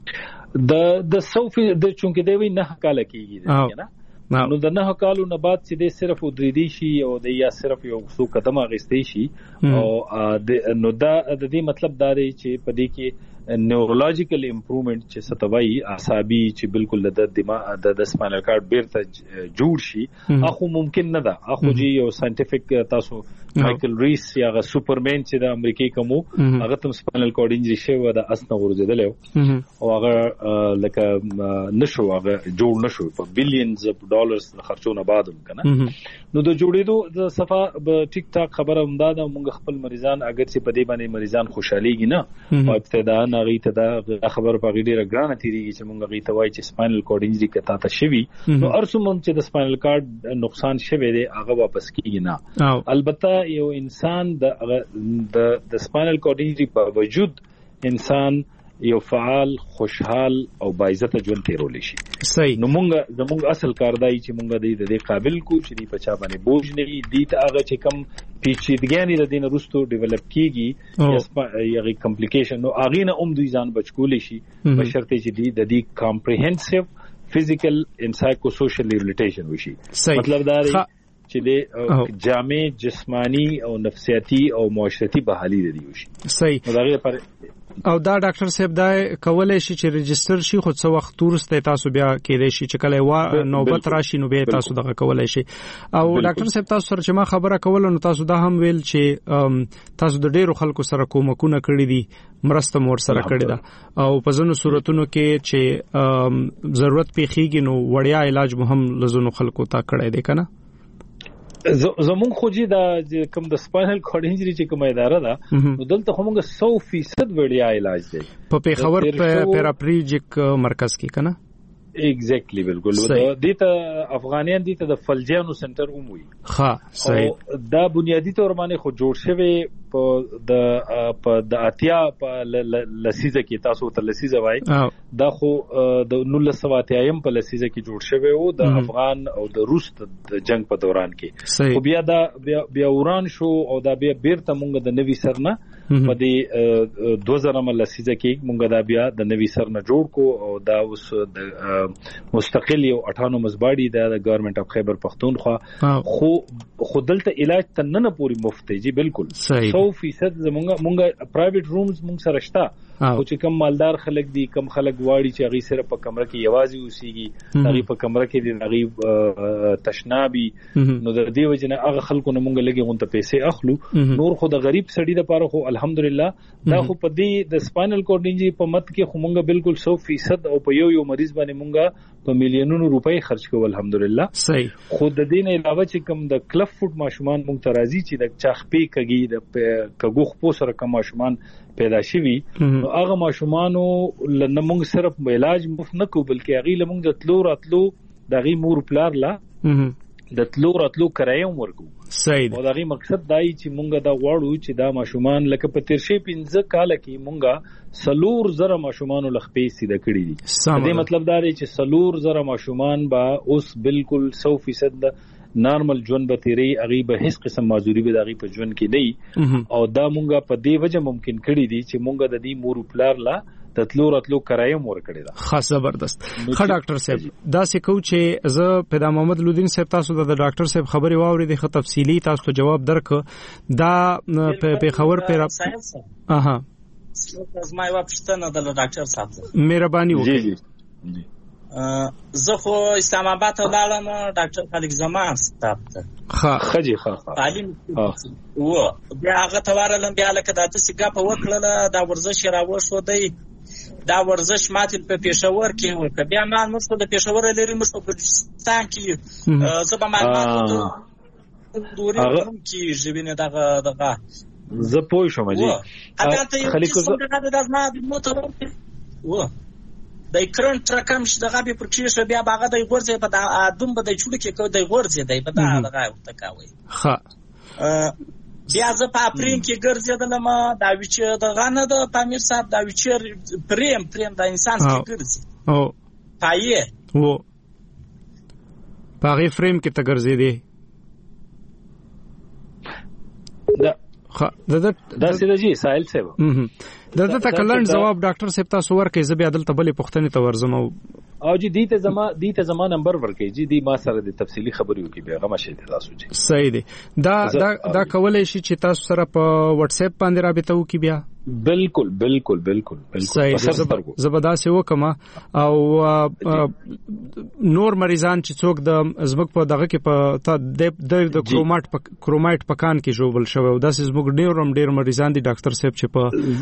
د صوفي د چونکه دی وای نه کال کېږي نه نو د نه کالو نه بعد چې د صرف ودریدي شي او د یا صرف یو څو قدم اغستې شي او نو دا د دې مطلب دا دی چې په دې کې نیورولوژیکل امپروومنت چې ستوي اعصابي چې بالکل د دماغ د سپاینل کارډ بیرته جوړ شي اخو ممکن نه ده اخو جی یو ساينټیفیک تاسو مایکل ریس یا سپرمن چې د امریکای کومو هغه تم سپاینل کارډ انجری شوی د اسنه ورزیدل او هغه لکه نشو هغه جوړ نشو په بلینز اف ډالرز خرچونه بعدم کنه نو د جوړېدو د صفه ټیک ټاک خبره همدا ده موږ خپل مریضان اگر چې په دې باندې مریضان خوشاليږي نه او ابتداء دن غي ته دا خبر په غیډه ګرانه تیریږي چې مونږ غي ته وایي چې سپاینل کارډ انجری کته تا شوی نو ارسوم چې د سپاینل کارډ نقصان شوی دی هغه واپس کیږي نه. البته یو انسان د سپاینل کارډ انجری په وجود انسان یو فعال خوشحال او باعزت ژوند تیرول شي. صحیح. نو زمونږ اصل کار دی چې مونږ د دې قابل کو چې دی په چا باندې بوج نه دی ته هغه چې کم پیچیدګیاں د دین وروسته ډیولپ کیږي یا کمپلیکیشن نو هغه نه دوی ځان بچکول شي په شرط چې دی د دې کمپریهنسیو فزیکل ان سایکو سوشل ریهابلیټیشن وشي. مطلب دا دی چې د جامع جسمانی او نفسیاتی او معاشرتی بحالی دی وشي. صحیح. دا غیر پر او دا ډاکټر صاحب دا کولای شي چې ريجستر شي خو څو وخت ورسته تاسو بیا کېدای شي چې کله نوبت راشي نو به تاسو دغه کولای شي. او ډاکټر صاحب تاسو سره چې ما خبره کوله نو تاسو دا هم ویل چې تاسو د ډیرو خلکو سره کومکونه کړی دي مرسته مور سره کړی دا او په ځینو صورتونو کې چې ضرورت پیخیږي نو وړیا علاج مهم لزونو خلکو ته کړی دی کنه. زمون خوجی دا کوم د سپاینل کارډ انجری چې کومه اداره ده نو دلته همغه 100% وړیا علاج دی په پیښور پیراپلیجیک مرکز کې کنه. ایگزیکټلی بالکل دته افغانیان دته د فلجیانو سنټر وموي. ها صحیح. دا بنیادی تور باندې خو جوړ شوی په د اتیا په لسیزه کې تاسو ته لسیزه وای دا خو د 1980 په لسیزه کې جوړ شوی او د افغان او د روس د جنگ په دوران کې خو بیا دا بیا وران شو او دا بیا بیرته مونږ د نوی سرنه په دې 2000 لسیزه کې مونږ دا بیا د نوی سرنه جوړ کو او دا اوس د مستقل یو اټانومس باډي د ګورنمنت اف خیبر پختونخوا خو دلته علاج تننه پوری مفت دی. جی بالکل 100% مونږه پرایویټ رومز مونږ سره شته خو چې کم مالدار خلک دي کم خلک واړي چې هغه سره په کمره کې یوازې اوسېږي هغه په کمره کې دي هغه تشنابي نو د دې وجنه هغه خلکو نه مونږ لګي غونته پیسې اخلو. نور خو د غریب سړي لپاره خو الحمدلله دا خو په دې د سپاینل کارډ انجری په مت کې خو مونږ بالکل 100% او په یو مریض باندې مونږ په میلیونونو روپۍ خرج کوو الحمدلله. صحیح. خو د دې نه علاوه چې کوم د کلف فوټ ماشومان مونږ ته راځي چې د چاخپې کګي د کګوخ په سره کوم ماشومان پیدا شوي نو هغه ماشومانو لنمونږ صرف علاج مفت نه کوو بلکې هغه لمونږ د تلو راتلو دغه مور پلار لا د تلو راتلو کرایه ورکو. صحیح. او دغه مقصد دای چې مونږ دا غواړو چې دا ماشومان لکه په تیر شي 15 کال کې مونږه سلور زره ماشومان لخپې سیده کړی دي. دې مطلب دا دی چې سلور زره ماشومان با اوس بالکل 100% نارمل ژوند به تیری هغه به هیڅ قسم معذوري به دغه په ژوند کې نه او دا مونږه په دې وجه ممکن کړی دي چې مونږه د دې مور پلار لا د تلو راتلو کرایه مور کړی دا. خاص زبردست. خا ډاکټر صاحب دا سکو چې زه پیدا محمد لودین صاحب تاسو د ډاکټر صاحب خبري واوري د تفصیلی تاسو ته جواب درک دا په خبر پر اها زما یو پښتنه د ډاکټر صاحب مهرباني وکړئ. زه خو اسلام آباد ته لاړم ډاکټر خالق زمان صاحب ته. خجی تعلیم و بیا هغه توارلم بیا لکه د تاسو ګپ وکړه دا ورزش راوښو دی دا ورزش ماته په پېښور کې ورته بیا ما موږ د پېښور لري موږ په پاکستان کې زه به معلومات دوري کې ژبینه دغه زه پوه شوم جی خلیق زمان د ما د موټر و د کرنټ رقم چې دغه به پرکشي بیا باغه د غورځي په ادم به د چول کې کو د غورځي دی په دغه ورته کاوي. بیا زه په اپرین کې ګرځیدلم دا وچ دغه نه د پامیر صاحب دا وچ پریم د انسان کې ګرځي او پایې و پاغه فریم کې ته ګرځي دی دا سیده جی سائل صاحب دته تکلن جواب ډاکټر صاحب تاسو ورکې زبې عدالت بلې پښتنې ته ورزم او جی دیته زما نمبر ورکې جی دی ما سره د تفصیلی خبرې وکي به غو مشه تاسو جی. صحیح دی. دا کولای شي چې تاسو سره په واتس اپ باندې رابطه وکي بیا. بالکل صحیح. زبردست وکما او نور مریضان چې څوک د زمک په دغه کې په د کرومایټ پکان کې جوړول شوی او داسې زموږ ډیر مریضان دي ډاکټر صاحب چې په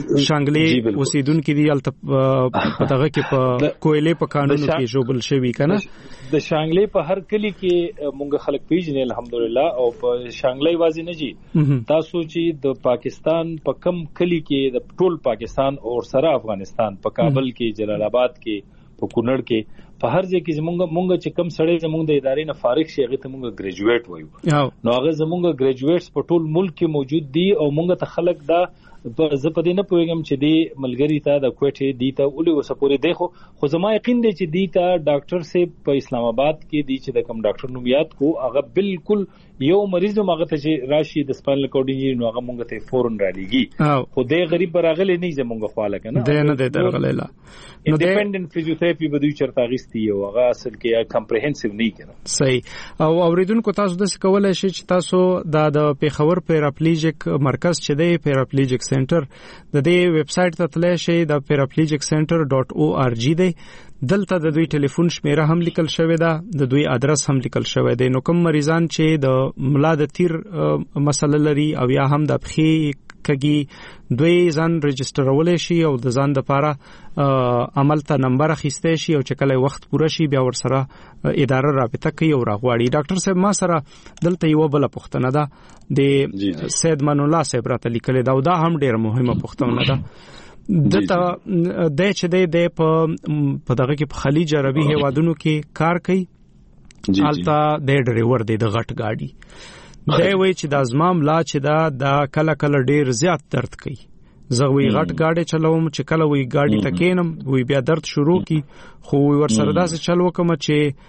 شانګلې اوسیدونکو دي الته په دغه کې په کویلې په قانون کې جوړل شوی کنه د شانګلې په هر کلی کې مونږ خلک پیژنې الحمدلله او په شانګلې وازی نه جی تاسو چې د پاکستان په کم کلی کې د ټول پاکستان او سره افغانستان په کابل کې جلال آباد کې په کونړ کې په هر ځای کې مونږ چې کم سړی زمونږ د ادارې نه فارغ شي هغه ته مونږ ګریجویټ وایو نو هغه زمونږ ګریجویټس په ټول ملک کې موجود دي او مونږ ته خلک دا زه په دې نه پوهیږم چې دی ملګری ته د کوټې دی ته ولې وسپوري دی خو زما یقین دی چې دی ته ډاکټر سه په اسلام آباد کې دی چې د کوم ډاکټر نوم یاد کو هغه بالکل یو مریض مغه ته چې راشي د سپاینل کورډ نو هغه مونږ ته فورن رالیږي خو دی غریب راغلی نه زمونږ خواله کنه دی نه دی درغلی لا نو ډیپندنت فزیوتراپي به دوی چرته غیستي او هغه اصل کې کمپریهنسیو نه کړه صحیح او اوریدونکو تاسو د څه کولای شئ چې تاسو د پیښور پیراپلیجیک مرکز چې دی پیراپلیجیک سنټر د دې ویب سټ ته تللی شئ د paraplegiccenter.org دی دلته د دوی ټلیفون شمیره هم لیکل شوی ده د دوی ادرس هم لیکل شوی دی نو کوم مریضان چې د ملا د تیر مسله لري او یا هم د پخې کږي دوی ځان رجسټرولای شي او د ځان د پاره عمل ته نمبر اخیسته شي او چې کله وخت پوره شي بیا ور سره اداره رابطه کوي او راغواړي ډاکټر صاحب ما سره دلته یو بل پوښتنه ده د سید من الله صاحب راته لیکل دا او دا هم ډیره مهمه پوښتنه ده دته د چې د په دغه کې په خلیج عربي هیوادونو کې کار کوي البته د ډرایور د غټ گاډي دی وای چې د ازمام لا چې دا کله کله ډیر زیات درد کوي زه وی غټ گاډي چلوم چې کله وی گاډي تکینم وی بیا درد شروع کی خو ور سره داسې چلو کوم چې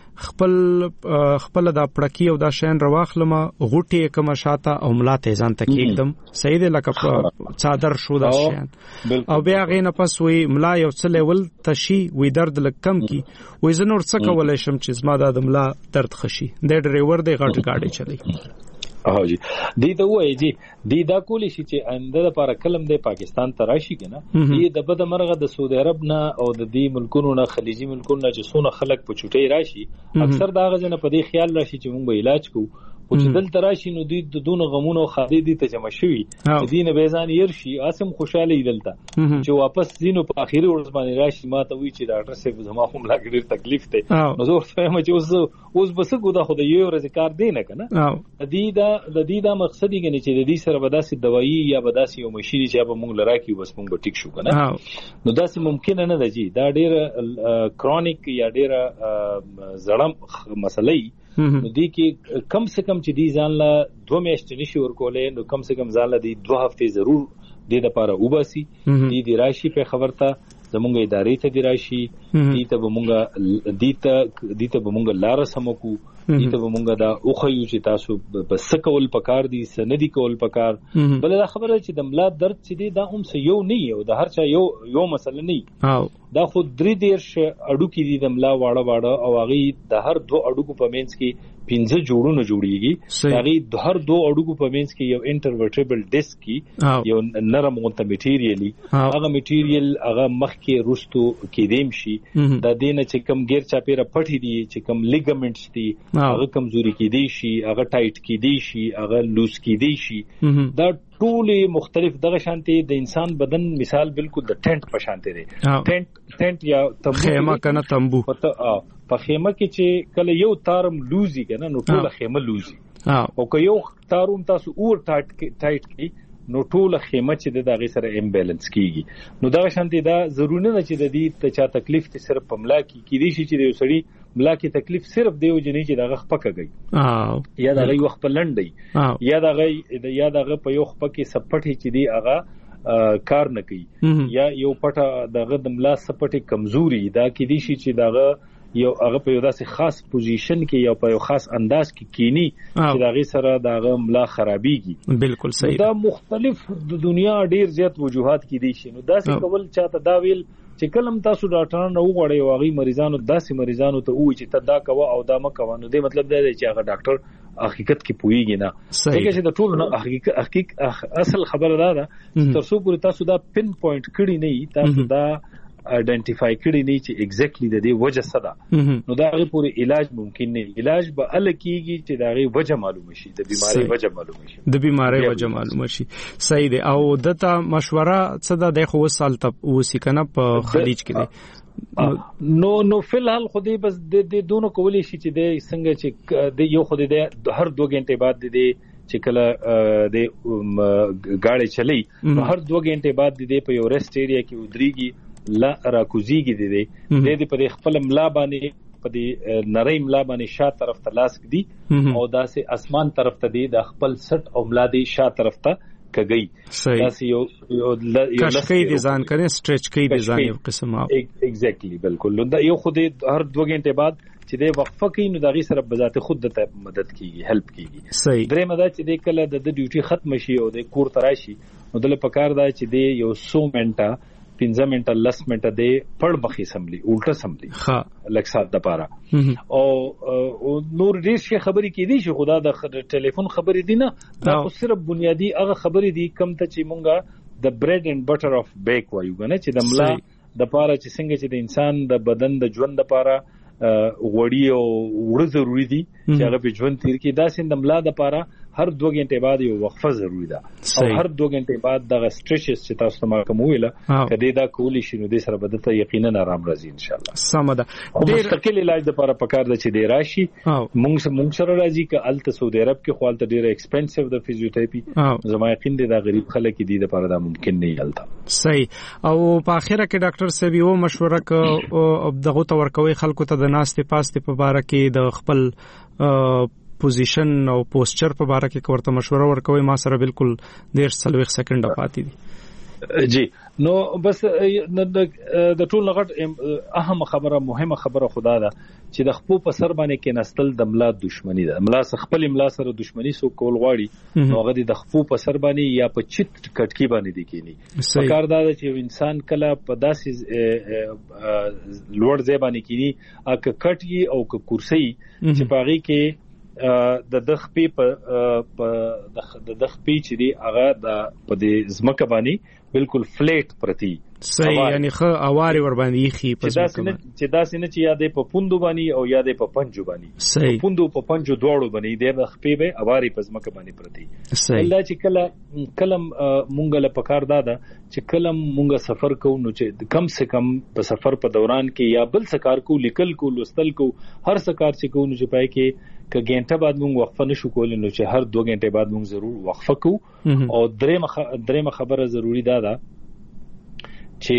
خپل د پړکی او د شین رواخلم غوټي کوم شاته او ملاته ځان تک एकदम صحیح دی لکه صادر شو د شین او بیا غینه پس وی ملا یو څه لیول تشي وی درد لکم کی وی زنور څه کولای شم چې زما د ملا درد خشي د ډرایور د غټ گاډي چلی جی دی ته وایي جی دی دا کولی شي چې انده لپاره کلم د پاکستان ته راشي کنه دی د بده مرغه د سعودي عرب نه او د دې ملکونو نه خلیجي ملکونو نه چې څونه خلک په چټي راشي اکثر دا غزنه په دې خیال راشي چې موږ به علاج کوو او چې دلته راشي نو دوی د دون غمونو خالي دي ته جمع شوي چې دین بیزان يرشي اسم خوشاله دلته چې واپس دینو په اخیری ورځ باندې راشي ما ته وی چې ډاکټر صاحب زما هم لا ډېر تکلیف ته نو زه فهم چې اوس بس ګودا خو د یو ورځ کار دی نه کنه د دې دا مقصد یې چې د دې سره بداسي دوايي یا بداسي یو مشيري چې به مونږ لراکي بس مونږ به ټیک شو کنه نو داسې ممکن نه ده جی دا ډېر کرونیک یا ډېر زړم مسلې نو دی کې کم سے کم چې دی ځان لا 2 میاشتې نشي ورکولې نو کم سے کم ځان لا دی 2 هفته ضرور د لپاره وباسي دی راشي په خبرته زمونږ ادارې ته دی راشي دی ته بمونږ دی ته بمونږ لار سمکو دی ته بمونږ دا اوخیو چې تاسو بس کول پکار دي سندي کول پکار بل دا خبره چې د ملا درد چې دی دا هم یو نه یو د هر چا یو مسله نه دا خو 3 دیرش اډو کې دي د ملا واړه او هغه د هر 2 اډو په مینس کې 15 جوړونه جوړیږي هغه هر 2 اډو په مینس کې یو انټرورټیبل ډیسک کې یو نرم غونته میټیریالي هغه میټیریال هغه مخ کې روستو کې دیم شي د دینه چې کم غیر چاپیره پټي دي چې کم لیګامنټس دي هغه کمزوري کې دي شي هغه ټایټ کې دي شي هغه لوز کې دي شي دا ټول مختلف دغه شانتي د انسان بدن مثال بالکل د ټنټ په شانتي دي ټنټ یا تمبو خیمه کنه تمبو په خیمه کې چې کله یو تارم لوزي کنه نو ټول خیمه لوزي او که یو تاروم تاسو اور ټایټ کی نو ټول خیمه چې د هغه سره امبیلنس کیږي نو دا شانتي دا ضروري نه چې د دې ته چا تکلیف ته صرف پملا کی دي چې یو سړی ملا کی تکلیف صرف دیو جنې چې دغه خپکږي یا دغه وخت په لنډي یا دغه په یو خپکه سپټي چې دی هغه کار نه کوي یا یو پټه دغه د ملا سپټي کمزوري دا کې دي چې دغه یو هغه په یو داسې خاص پوزیشن کې یا په یو خاص انداز کې کینی چې دغه سره دغه ملا خرابيږي بالکل صحیح دا مختلف د دنیا ډیر زیات وجوهات کې دي شي نو داسې کول چاته دا ویل چې کلم تاسو ډاکټرانو نه وغوړی او هغه مریضانو داسې مریضانو ته وایي چې ته دا کوه او دا مکوه نو دې مطلب دا دی چې هغه ډاکټر حقیقت کې پوهیږي نه ځکه چې د ټول نه حقیقت اصل خبره ده تر څو پورې تاسو دا پن پوینټ کړی نه تاسو دا آئیډنټیفای کړی نه چې ایگزیکټلی د دې وجه څه ده نو دا غي پورې علاج ممکن نه علاج به ال کیږي چې دا غي وجه معلوم شي د بیماری وجه معلوم شي د بیماری وجه معلوم شي صحیح دی او دته مشوره څه ده د خو سال ته وسی کنه په خلیج کې دی نو فلحال خو دې بس د دونو کولی شي چې د څنګه چې د یو خو د هر 2 غنټه بعد د چې کله د گاڑی چلی نو هر 2 غنټه بعد د په یو ریسټ ایریا کې ودرېږي لا راکوزیږي د دې په خپل ملا باندې په دې نری ملا باندې شاته طرف ته لاس کړي او داسې اسمان طرف ته د خپل سټ او ملا دی شاته طرف ته کګي داسې یو کشکې دي ځان کنه سټریچ کې دي ځان یو قسم ایگزیکټلی بالکل دا یو خو د هر 2 غنټه بعد چې د وقفه کوي نو دغه سره بذات خود د مدد کیږي هیلپ کیږي درې مدد چې د کله د ډیوټي ختم شي او د کور تراشي نو د پکار دا چې د یو 100 منټه 15 منټه 10 منټه د پړ مخې سملی الټه سملی ها لکسات د پاره او نور ډیر شي خبرې کې دي چې خدا د ټلیفون خبرې دي نه دا صرف بنیادی هغه خبرې دي کم ته چې مونږه د بریډ اینڈ بټر اف بیک وایو کنه چې د ملا د پاره چې څنګه چې د انسان د بدن د ژوند لپاره غوړی او وړ ضروری دي چې هغه په ژوند تیر کې دا سند ملا د پاره هر 2 غنټه بعد یو وقفه ضروری ده او هر 2 غنټه بعد د سټریچز چې تاسو ته ما کوم ویله کدی دا کولی شي نو د سره بدته یقینا آرام راځي ان شاء الله سمده ډیر مستقل علاج د لپاره پکار ده چې دی راشي مونږ سره راځي ک الته سعودي عرب کې خپل ډیر ایکسپنسیو د فزیوتراپي زما یقین دی دا غریب خلک دي د لپاره دا ممکن نه یالته صحیح او په اخره کې ډاکټر صاحب یو مشوره ک دغه تور کوي خلکو ته د ناستې پاستې په باره کې د خپل پوزیشن او پوسچر په باره کې ورته مشوره ورکوي ما سره بالکل 1.5 سکند پاتې دي جی نو بس د ټول غټ اهم خبره مهمه خبره خدا ده چې د خپل په سر باندې کې نستل د ملا دښمنی ده ملا خپل ملا سره دښمنی سو کول غواړي نو هغه د خپل په سر باندې یا په چت کټکی باندې دي کینی پکار ده چې انسان کله په داسې لوړ ځای باندې کینی اګه کټي او کرسي چې پاغي کې د دخپی په د دخپی چې دی هغه د په دې زمکه باندې بالکل فلیټ پرتی صحیح یعنی خو اواري ور باندې خي په زمکه چې دا سینه چې یادې په پوندو باندې او یادې په پنجو باندې پوندو په پنجو دوړو باندې د خپې به اواري په زمکه باندې پرتی الله چې کلم مونږ له پکار دادا چې کلم مونږ سفر کوو نو چې کم سے کم په سفر په دوران کې یا بل سکار کو لیکل کو لوستل کو هر سکار چې کو نو چې پای کې ک غنټه بعد مونږ وقفه نشو کولای نو چې هر 2 غنټه بعد مونږ ضرور وقفه کو او درېمه خبره ضروری ده چې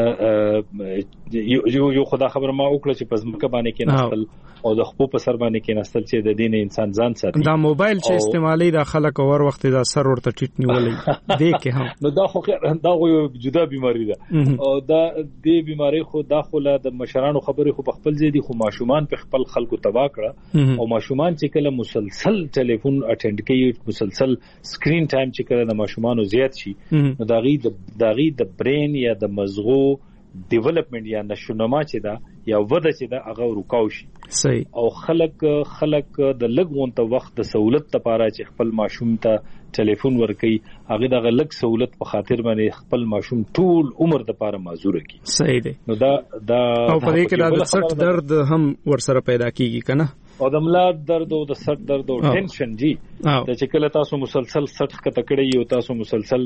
یو خدا خبر ما وکړه چې پزمکه باندې کې نستل او د خپل په سر باندې کې نستل چې د دین انسان ځان ساتي دا موبایل چې استعمالي د خلک اور وخت دا سر ورته ټیټ نیولې دې کې هم نو دا خو یو جدا بیماری ده او دا دې بیماری خو داخله د مشرانو خبرې خو په خپل ځای دي خو ماشومان په خپل خلکو تبا کړه او ماشومان چې کله مسلسل ټلیفون اټینډ کوي مسلسل سکرین ټایم چې کله د ماشومانو زیات شي نو داغي د برین یا د مزغو ډیولپمنٹ یا نشونما چې دا یا وده چې دا هغه رکاو شي صحیح او خلک د لګون ته وخت د سہولت لپاره چې خپل ماشوم ته ټلیفون ورکي هغه د لګ سہولت په خاطر باندې خپل ماشوم ټول عمر لپاره معذور کی صحیح دی نو دا او په دې کې د سټ درد هم ورسره پیدا کیږي کنه او د ملا درد او د سر درد او ټینشن جی د چې کله تاسو مسلسل سټ کته کړی یو تاسو مسلسل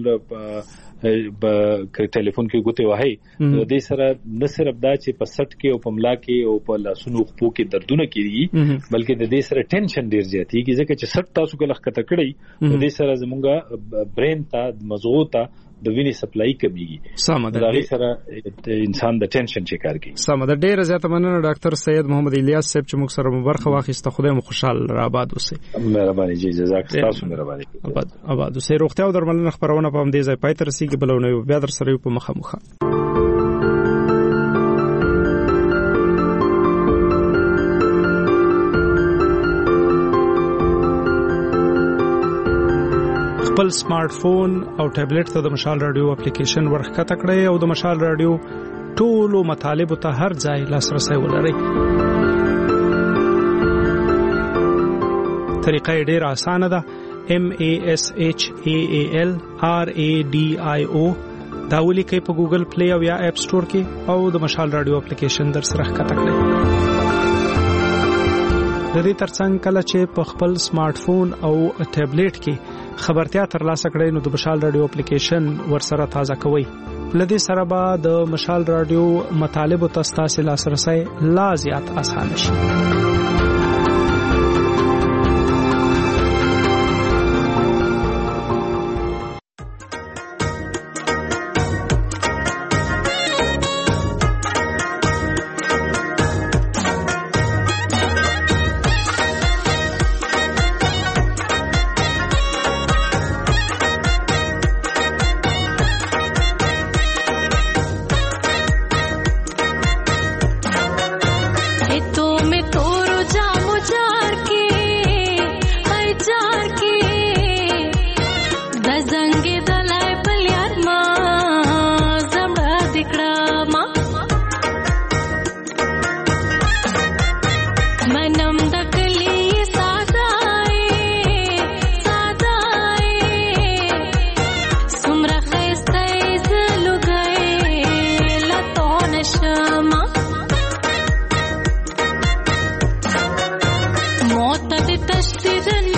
ټلیفون کې ګوتې وهي نو د سره نه صرف دا چې په سټ کې او په ملا کې او په لاسونو خپو کې دردونه کیږي بلکې د دې سره ټینشن ډیر زیاتېږي ځکه چې سټ تاسو کله کته کړی د دې سره زموږه برین ته مزغو ته د وینې سپلای کمیږي سمه دا غي سره انسان د ټینشن شکار کی سمه دا ډیره زیاته مننه ډاکټر سید محمد الیاس صاحب چې موږ سره مبارخه واخیسته خدای مو خوشحال را آباد اوسئ مهرباني جی جزاک تاسو مهرباني آباد اوسئ روغتیا او درملنه خبرونه په همدې ځای پای ته رسیدي بلونه بیا در سره په مخه خپل سمارټ فون او ټابلیټ ته د مشال رادیو اپلیکیشن ورخکته کړئ او د مشال رادیو ټولو مطالب ته هر ځای لاسرسي ولرئ. طریقه ډېر اسانه ده. MASHAAL RADIO دا ولیکئ په ګوګل پلی او یا اپ سٹور کې او د مشال رادیو اپلیکیشن در سره ښکته کړئ. د دې ترڅنګ کله چې په خپل سمارټ فون او ټابلیټ کې خبرتیا ترلاسه کړئ نو د مشال رادیو اپلیکیشن ورسره تازه کوئ. لدې سره به د مشال رادیو مطالب او تاسو لاسرسي لا زیات آسان شي. موت د تشدید